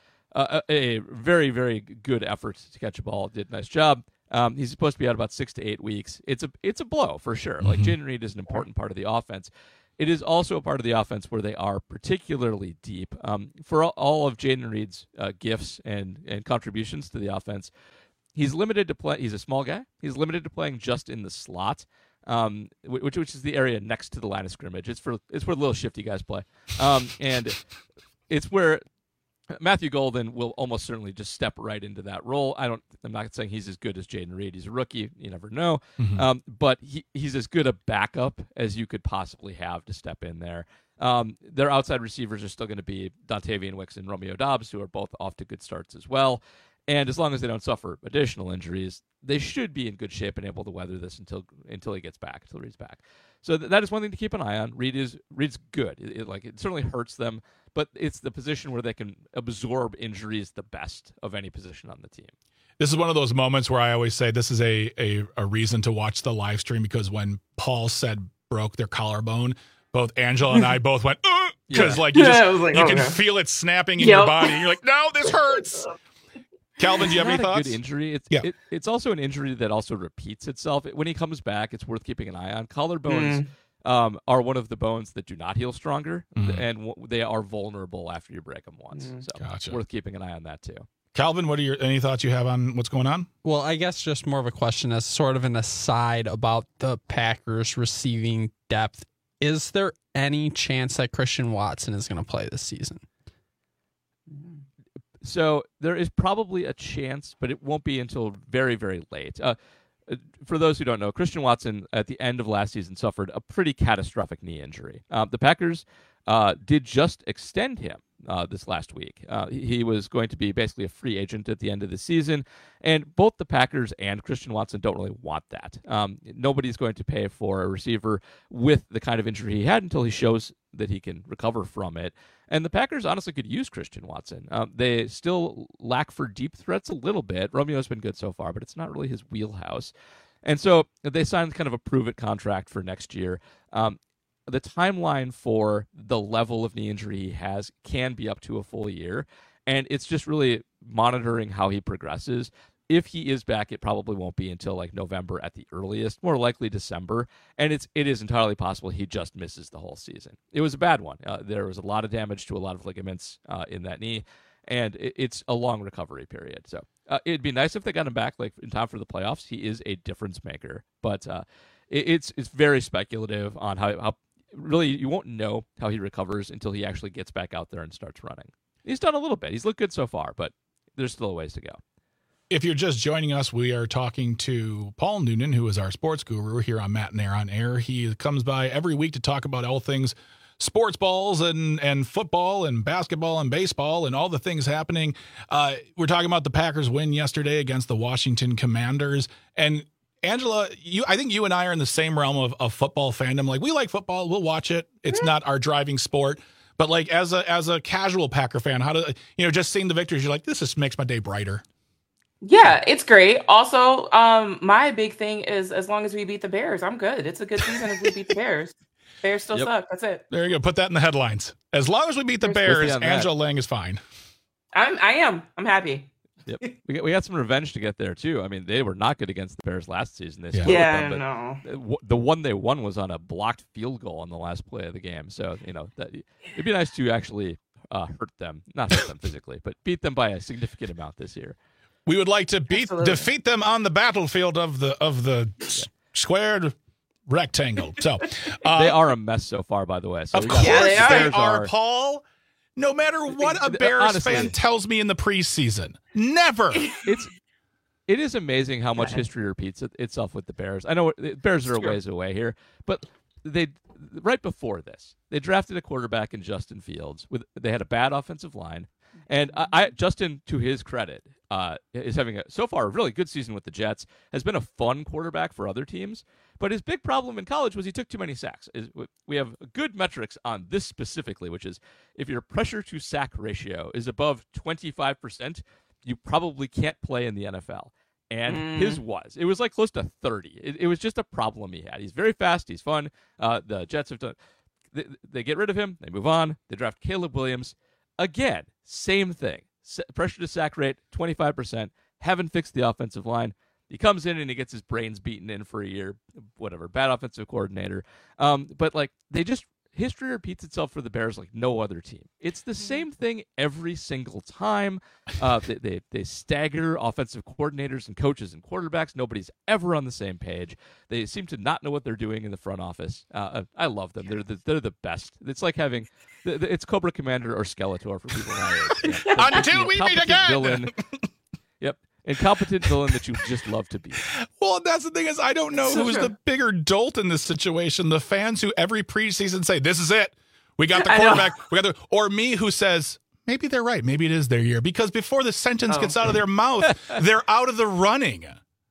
a very, very good effort to catch a ball. Did a nice job. He's supposed to be out about 6 to 8 weeks. It's a blow for sure. Mm-hmm. Jaden Reed is an important part of the offense. It is also a part of the offense where they are particularly deep. For all of Jaden Reed's gifts and contributions to the offense, he's limited to play. He's a small guy. He's limited to playing just in the slot, which is the area next to the line of scrimmage. It's where little shifty guys play, and it's where Matthew Golden will almost certainly just step right into that role. I'm not saying he's as good as Jaden Reed. He's a rookie. You never know. Mm-hmm. But he's as good a backup as you could possibly have to step in there. Their outside receivers are still going to be Dontavian Wicks and Romeo Doubs, who are both off to good starts as well. And as long as they don't suffer additional injuries, they should be in good shape and able to weather this until he gets back, until Reed's back. So that is one thing to keep an eye on. Reed's good. It certainly hurts them, but it's the position where they can absorb injuries the best of any position on the team. This is one of those moments where I always say this is a reason to watch the live stream, because when Paul said broke their collarbone, both Angela and I both went, because you can feel it snapping in your body. And you're like, no, this hurts. Calvin, do you have any thoughts? It's not a good injury. It's also an injury that also repeats itself. When he comes back, it's worth keeping an eye on. Collarbones are one of the bones that do not heal stronger, and they are vulnerable after you break them once. So Gotcha. It's worth keeping an eye on that too. Calvin, what are any thoughts you have on what's going on? Well, I guess just more of a question as sort of an aside about the Packers receiving depth. Is there any chance that Christian Watson is going to play this season? So there is probably a chance, but it won't be until very, very late. For those who don't know, Christian Watson at the end of last season suffered a pretty catastrophic knee injury. The Packers did just extend him this last week. He was going to be basically a free agent at the end of the season, and both the Packers and Christian Watson don't really want that. Nobody's going to pay for a receiver with the kind of injury he had until he shows that he can recover from it. And the Packers honestly could use Christian Watson. They still lack for deep threats a little bit. Romeo's been good so far, but it's not really his wheelhouse. And so they signed kind of a prove-it contract for next year. The timeline for the level of knee injury he has can be up to a full year, and it's just really monitoring how he progresses. if he is back, it probably won't be until like November at the earliest, more likely December. And it is entirely possible he just misses the whole season. It was a bad one. There was a lot of damage to a lot of ligaments in that knee, and it's a long recovery period. So it'd be nice if they got him back like in time for the playoffs. He is a difference maker, but it's very speculative on how really you won't know how he recovers until he actually gets back out there and starts running. He's done a little bit. He's looked good so far, but there's still a ways to go. If you're just joining us, we are talking to Paul Noonan, who is our sports guru here on Matt and Air on Air. He comes by every week to talk about all things sports balls and football and basketball and baseball and all the things happening. We're talking about the Packers win yesterday against the Washington Commanders. And Angela, I think you and I are in the same realm of football fandom. Like, we like football. We'll watch it. It's not our driving sport. But like as a casual Packer fan, how do just seeing the victories, you're like, this just makes my day brighter. Yeah, it's great. Also, my big thing is as long as we beat the Bears, I'm good. It's a good season if we beat the Bears. Bears still suck. That's it. There you go. Put that in the headlines. As long as we beat the Bears, Angela Lang is fine. I am. I'm happy. Yep. We got some revenge to get there too. I mean, they were not good against the Bears last season. They split with them, but the one they won was on a blocked field goal on the last play of the game. So it'd be nice to actually hurt them, not hurt them physically, but beat them by a significant amount this year. We would like to defeat them on the battlefield of the squared rectangle. So they are a mess so far, by the way. So of course they are, Paul. No matter what a Bears fan tells me in the preseason, never. It is amazing how much history repeats itself with the Bears. I know the Bears are a ways away here, but right before this, they drafted a quarterback in Justin Fields. They had a bad offensive line, and Justin, to his credit, is having so far a really good season with the Jets. Has been a fun quarterback for other teams, but his big problem in college was he took too many sacks. We have good metrics on this specifically, which is if your pressure to sack ratio is above 25%, you probably can't play in the NFL. And his was. It was like close to 30. It was just a problem he had. He's very fast. He's fun. The Jets have done. They get rid of him. They move on. They draft Caleb Williams. Again, same thing. Pressure to sack rate, 25%. Haven't fixed the offensive line. He comes in and he gets his brains beaten in for a year. Whatever. Bad offensive coordinator. But like history repeats itself for the Bears like no other team. It's the same thing every single time. They stagger offensive coordinators and coaches and quarterbacks. Nobody's ever on the same page. They seem to not know what they're doing in the front office. I love them. They're the best. It's like having it's Cobra Commander or Skeletor for people my age. Yeah. Until we meet again. Villain. Yep. Incompetent villain that you just love to be. Well, that's the thing is I don't know who's the bigger dolt in this situation. The fans who every preseason say, this is it. We got the quarterback. Or me who says, maybe they're right. Maybe it is their year. Because before the sentence gets out of their mouth, they're out of the running.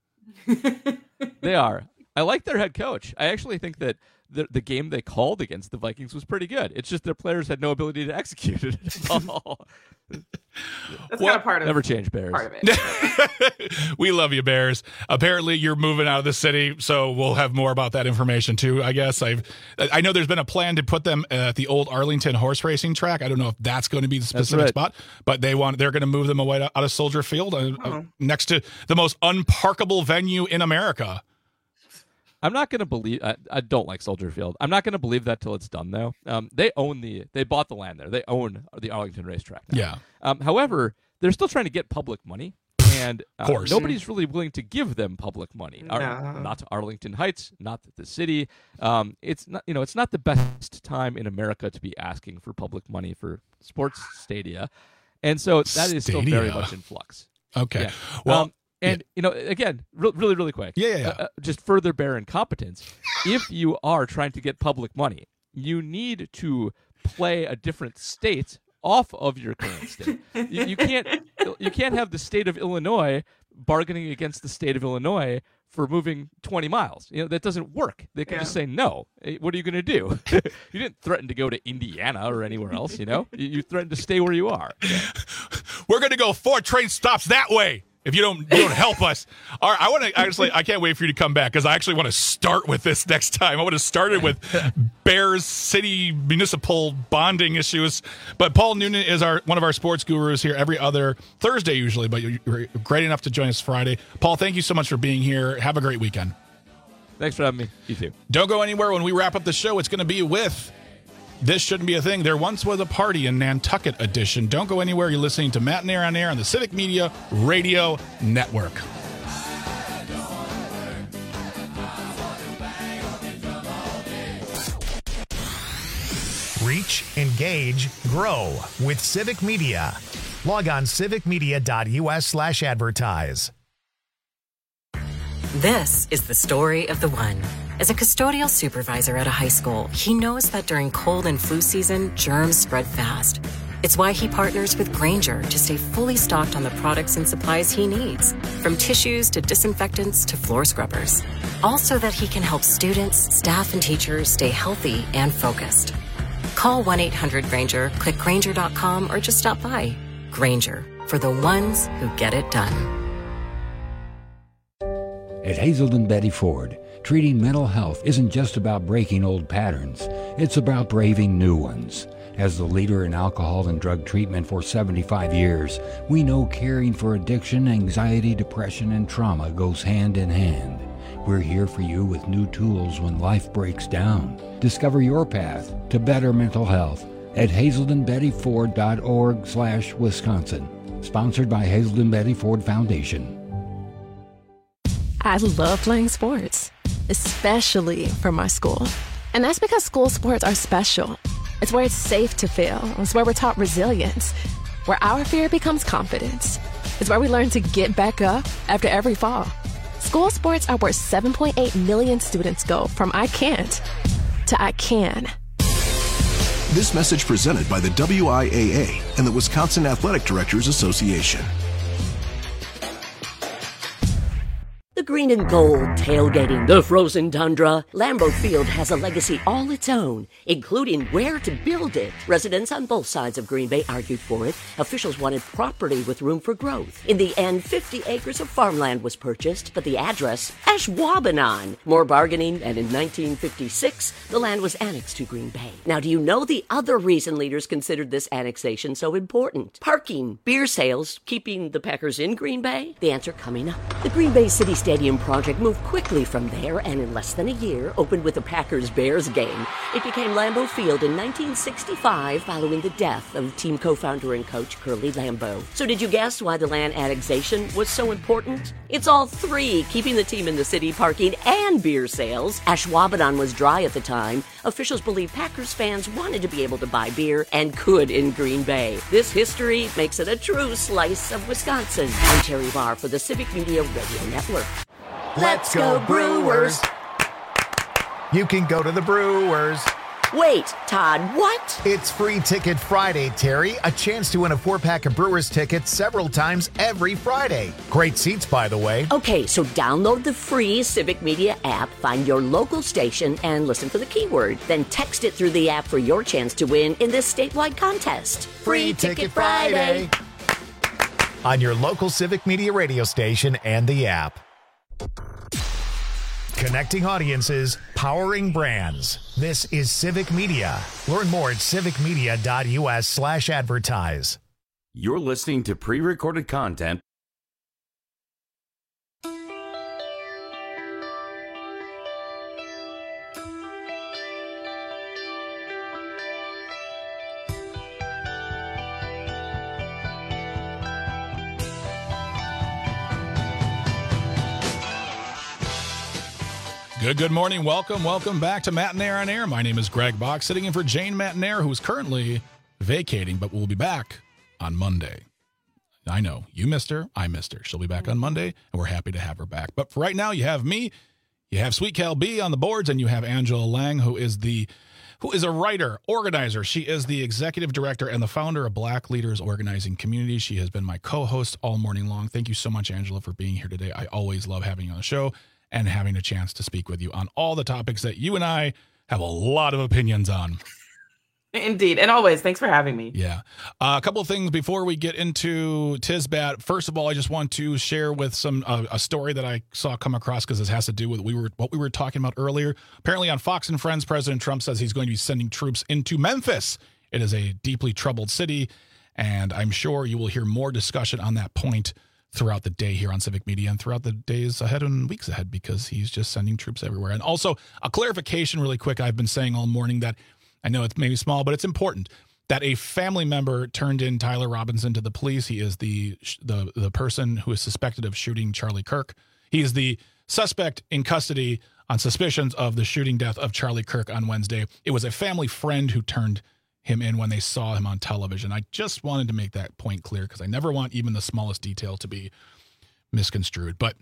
They are. I like their head coach. I actually think that the game they called against the Vikings was pretty good. It's just their players had no ability to execute it at all. That's kind of part of never change Bears. Part of it. We love you, Bears. Apparently, you're moving out of the city, so we'll have more about that information too. I guess I know there's been a plan to put them at the old Arlington horse racing track. I don't know if that's going to be the specific spot, but they're going to move them away out of Soldier Field, next to the most unparkable venue in America. I'm not going to believe. I don't like Soldier Field. I'm not going to believe that till it's done, though. They bought the land there. They own the Arlington racetrack now. Yeah. However, they're still trying to get public money, and nobody's really willing to give them public money. Not Arlington Heights, not the city. It's not. It's not the best time in America to be asking for public money for sports stadia, and so that is still very much in flux. Okay. Yeah. Well. And, again, really, really quick. Just further Bear incompetence. If you are trying to get public money, you need to play a different state off of your current state. You can't have the state of Illinois bargaining against the state of Illinois for moving 20 miles. That doesn't work. They can just say no. What are you going to do? You didn't threaten to go to Indiana or anywhere else, You threatened to stay where you are. We're going to go 4 train stops that way. if you don't help us. All right, I want to I can't wait for you to come back because I actually want to start with this next time. I want to start it with Bears city municipal bonding issues. But Paul Noonan is one of our sports gurus here every other Thursday usually, but you're great enough to join us Friday. Paul, thank you so much for being here. Have a great weekend. Thanks for having me. You too. Don't go anywhere. When we wrap up the show, it's going to be with This Shouldn't Be a Thing. There once was a party in Nantucket edition. Don't go anywhere. You're listening to Matt and Air on Air on the Civic Media Radio Network. Reach, engage, grow with Civic Media. Log on civicmedia.us/advertise. This is the story of the one. As a custodial supervisor at a high school, he knows that during cold and flu season, germs spread fast. It's why he partners with Grainger to stay fully stocked on the products and supplies he needs, from tissues to disinfectants to floor scrubbers. All so that he can help students, staff, and teachers stay healthy and focused. Call 1-800-GRAINGER, click Grainger.com, or just stop by. Grainger, for the ones who get it done. At Hazelden Betty Ford, treating mental health isn't just about breaking old patterns. It's about braving new ones. As the leader in alcohol and drug treatment for 75 years, we know caring for addiction, anxiety, depression, and trauma goes hand in hand. We're here for you with new tools when life breaks down. Discover your path to better mental health at hazeldenbettyford.org/Wisconsin. Sponsored by Hazelden Betty Ford Foundation. I love playing sports, especially for my school. And that's because school sports are special. It's where it's safe to fail. It's where we're taught resilience, where our fear becomes confidence. It's where we learn to get back up after every fall. School sports are where 7.8 million students go from I can't to I can. This message presented by the WIAA and the Wisconsin Athletic Directors Association. The green and gold tailgating the frozen tundra. Lambeau Field has a legacy all its own, including where to build it. Residents on both sides of Green Bay argued for it. Officials wanted property with room for growth. In the end, 50 acres of farmland was purchased, but the address, Ashwaubenon. More bargaining, and in 1956, the land was annexed to Green Bay. Now, do you know the other reason leaders considered this annexation so important? Parking, beer sales, keeping the Packers in Green Bay? The answer coming up. The Green Bay City Stadium project moved quickly from there and in less than a year opened with a Packers-Bears game. It became Lambeau Field in 1965 following the death of team co-founder and coach Curly Lambeau. So did you guess why the land annexation was so important? It's all three, keeping the team in the city, parking, and beer sales. Ashwaubenon was dry at the time. Officials believe Packers fans wanted to be able to buy beer and could in Green Bay. This history makes it a true slice of Wisconsin. I'm Terry Barr for the Civic Media Radio Network. Let's go Brewers! You can go to the Brewers. Wait, Todd, what? It's Free Ticket Friday, Terry. A chance to win a 4-pack of Brewers tickets several times every Friday. Great seats, by the way. Okay, so download the free Civic Media app, find your local station, and listen for the keyword. Then text it through the app for your chance to win in this statewide contest. Free Ticket Friday! On your local Civic Media radio station and the app. Connecting audiences, powering brands. This is Civic Media. Learn more at civicmedia.us/advertise. You're listening to pre-recorded content. Good morning. Welcome back to Matt and Air on Air. My name is Greg Bach, sitting in for Jane Mattinair, who is currently vacating, but will be back on Monday. I know, you missed her, I missed her. She'll be back on Monday, and we're happy to have her back. But for right now, you have me, you have Sweet Cal B on the boards, and you have Angela Lang, who is a writer, organizer. She is the executive director and the founder of Black Leaders Organizing Community. She has been my co-host all morning long. Thank you so much, Angela, for being here today. I always love having you on the show and having a chance to speak with you on all the topics that you and I have a lot of opinions on. Indeed. And always, thanks for having me. Yeah. A couple of things before we get into Tisbat. First of all, I just want to share with some a story that I saw come across because this has to do with what we were talking about earlier. Apparently on Fox and Friends, President Trump says he's going to be sending troops into Memphis. It is a deeply troubled city, and I'm sure you will hear more discussion on that point throughout the day here on Civic Media and throughout the days ahead and weeks ahead because he's just sending troops everywhere. And also, a clarification really quick. I've been saying all morning that I know it's maybe small, but it's important that a family member turned in Tyler Robinson to the police. He is the person who is suspected of shooting Charlie Kirk. He is the suspect in custody on suspicions of the shooting death of Charlie Kirk on Wednesday. It was a family friend who turned him in when they saw him on television. I just wanted to make that point clear because I never want even the smallest detail to be misconstrued. But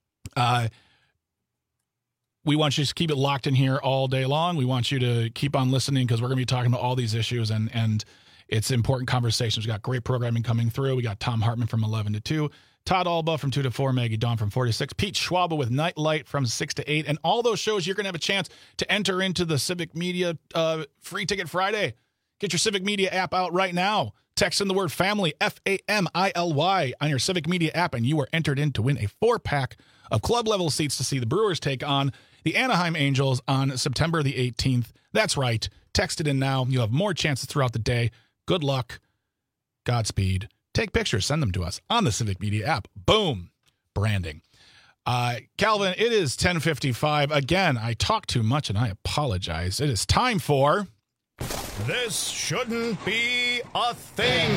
we want you to keep it locked in here all day long. We want you to keep on listening because we're going to be talking about all these issues and it's important conversations. We got great programming coming through. We got Tom Hartman from 11 to 2, Todd Alba from 2 to 4, Maggie Dawn from 4 to 6, Pete Schwaba with Nightlight from 6 to 8. And all those shows, you're going to have a chance to enter into the Civic Media Free Ticket Friday. Get your Civic Media app out right now. Text in the word family, FAMILY, on your Civic Media app, and you are entered in to win a 4-pack of club-level seats to see the Brewers take on the Anaheim Angels on September the 18th. That's right. Text it in now. You'll have more chances throughout the day. Good luck. Godspeed. Take pictures. Send them to us on the Civic Media app. Boom. Branding. Calvin, it is 10:55. Again, I talk too much, and I apologize. It is time for... This shouldn't be a thing.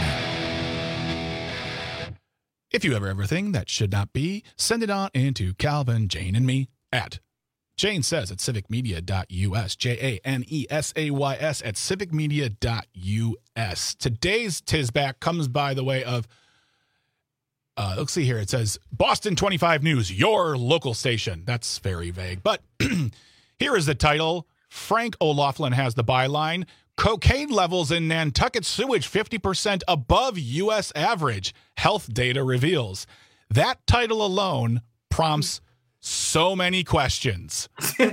If you have everything that should not be, send it on into Calvin, Jane, and me at Jane Says at civicmedia.us. JANESAYS at civicmedia.us. Today's Tisback comes by the way of, let's see here. It says Boston 25 News, your local station. That's very vague. But here is the title. Frank O'Laughlin has the byline. Cocaine levels in Nantucket sewage 50% above U.S. average. Health data reveals. That title alone prompts so many questions.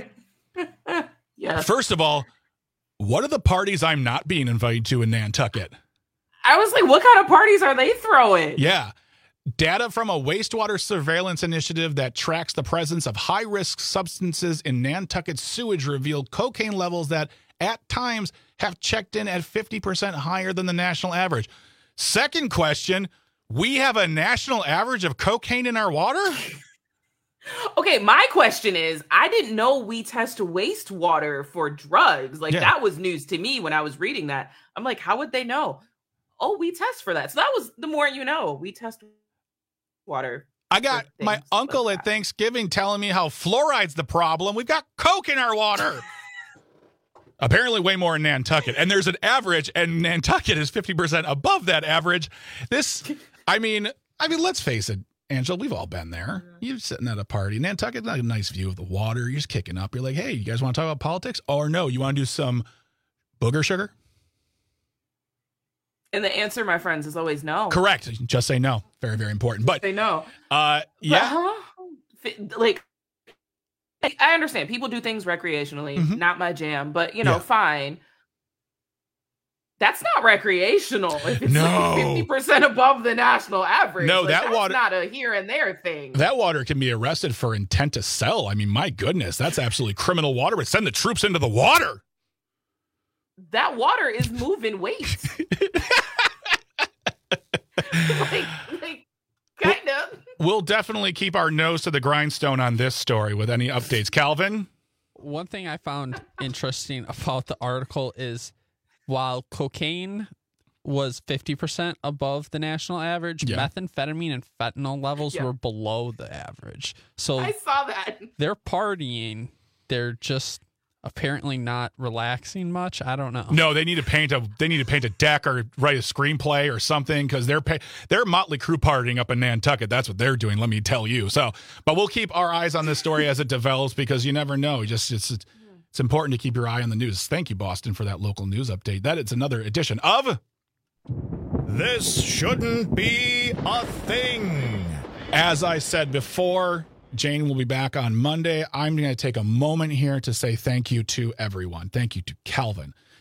Yes. First of all, what are the parties I'm not being invited to in Nantucket? I was like, what kind of parties are they throwing? Yeah. Data from a wastewater surveillance initiative that tracks the presence of high-risk substances in Nantucket sewage revealed cocaine levels that, at times, have checked in at 50% higher than the national average. Second question, we have a national average of cocaine in our water? Okay, my question is, I didn't know we test wastewater for drugs. Like, that was news to me when I was reading that. I'm like, how would they know? Oh, we test for that. So that was the more you know. We test water. I got my uncle at Thanksgiving telling me how fluoride's the problem. We've got Coke in our water. Apparently way more in Nantucket. And there's an average, and Nantucket is 50% above that average. I mean, let's face it, Angela, we've all been there. You're sitting at a party. Nantucket's not a nice view of the water. You're just kicking up. You're like, hey, you guys want to talk about politics? Or no, you want to do some booger sugar? And the answer, my friends, is always no. Correct. Just say no. Very, very important. But say no. Yeah. Like, I understand people do things recreationally, not my jam, but fine. That's not recreational. If it's like 50% above the national average. No, like, that's water, not a here and there thing. That water can be arrested for intent to sell. I mean, my goodness, that's absolutely criminal water. But send the troops into the water. That water is moving weight. like kind of. We'll definitely keep our nose to the grindstone on this story with any updates. Calvin? One thing I found interesting about the article is while cocaine was 50% above the national average, methamphetamine and fentanyl levels were below the average. So I saw that. They're partying. They're just apparently not relaxing much. I don't know. No, they need to paint a deck or write a screenplay or something because they're Motley Crue partying up in Nantucket. That's what they're doing. Let me tell you. So, but we'll keep our eyes on this story as it develops because you never know. It's important to keep your eye on the news. Thank you, Boston, for that local news update. That is another edition of This Shouldn't Be a Thing. As I said before, Jane will be back on Monday. I'm going to take a moment here to say thank you to everyone. Thank you to Calvin.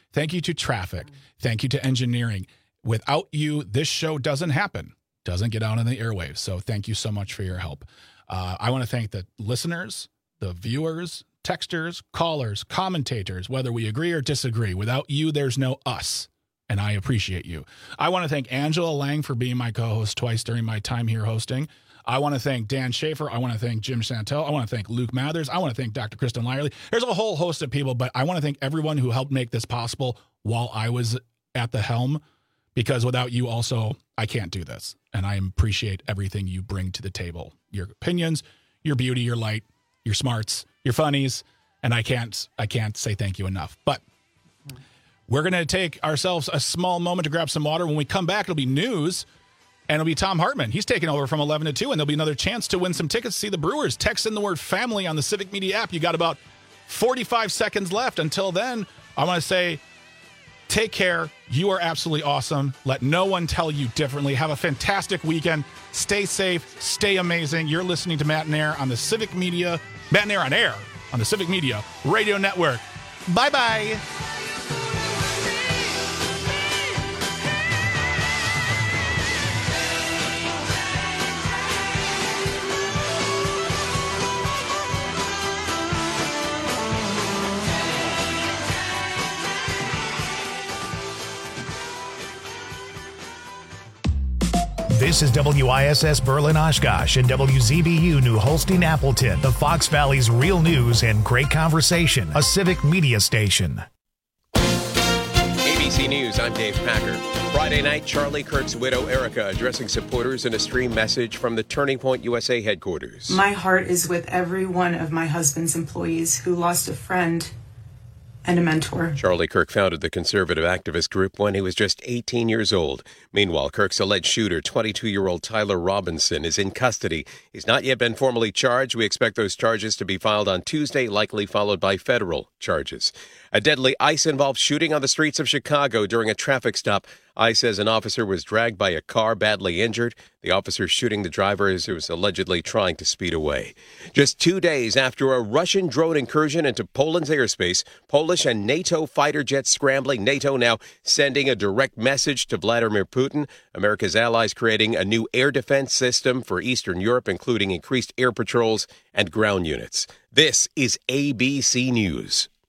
Thank you to traffic. Thank you to engineering. Without you, this show doesn't happen, doesn't get out on the airwaves. So thank you so much for your help. I want to thank the listeners, the viewers, texters, callers, commentators, whether we agree or disagree. Without you, there's no us. And I appreciate you. I want to thank Angela Lang for being my co-host twice during my time here hosting. I want to thank Dan Schaefer. I want to thank Jim Santel. I want to thank Luke Mathers. I want to thank Dr. Kristen Lyerly. There's a whole host of people, but I want to thank everyone who helped make this possible while I was at the helm, because without you also, I can't do this. And I appreciate everything you bring to the table. Your opinions, your beauty, your light, your smarts, your funnies, and I can't say thank you enough. But we're going to take ourselves a small moment to grab some water. When we come back, it'll be news. And it'll be Tom Hartman. He's taking over from 11 to 2, and there'll be another chance to win some tickets to see the Brewers. Text in the word family on the Civic Media app. You got about 45 seconds left. Until then, I want to say, take care. You are absolutely awesome. Let no one tell you differently. Have a fantastic weekend. Stay safe. Stay amazing. You're listening to Matt and Air on the Civic Media, Matt and Air on Air on the Civic Media Radio Network. Bye-bye. This is WISS Berlin Oshkosh and WZBU New Holstein Appleton, the Fox Valley's real news and great conversation, a Civic Media station. ABC News, I'm Dave Packer. Friday night, Charlie Kirk's widow, Erica, addressing supporters in a stream message from the Turning Point USA headquarters. My heart is with every one of my husband's employees who lost a friend and a mentor. Charlie Kirk founded the conservative activist group when he was just 18 years old. Meanwhile, Kirk's alleged shooter, 22-year-old Tyler Robinson, is in custody. He's not yet been formally charged. We expect those charges to be filed on Tuesday, likely followed by federal charges. A deadly ICE-involved shooting on the streets of Chicago during a traffic stop. ICE says an officer was dragged by a car, badly injured. The officer shooting the driver as he was allegedly trying to speed away. Just 2 days after a Russian drone incursion into Poland's airspace, Polish and NATO fighter jets scrambling. NATO now sending a direct message to Vladimir Putin. America's allies creating a new air defense system for Eastern Europe, including increased air patrols and ground units. This is ABC News.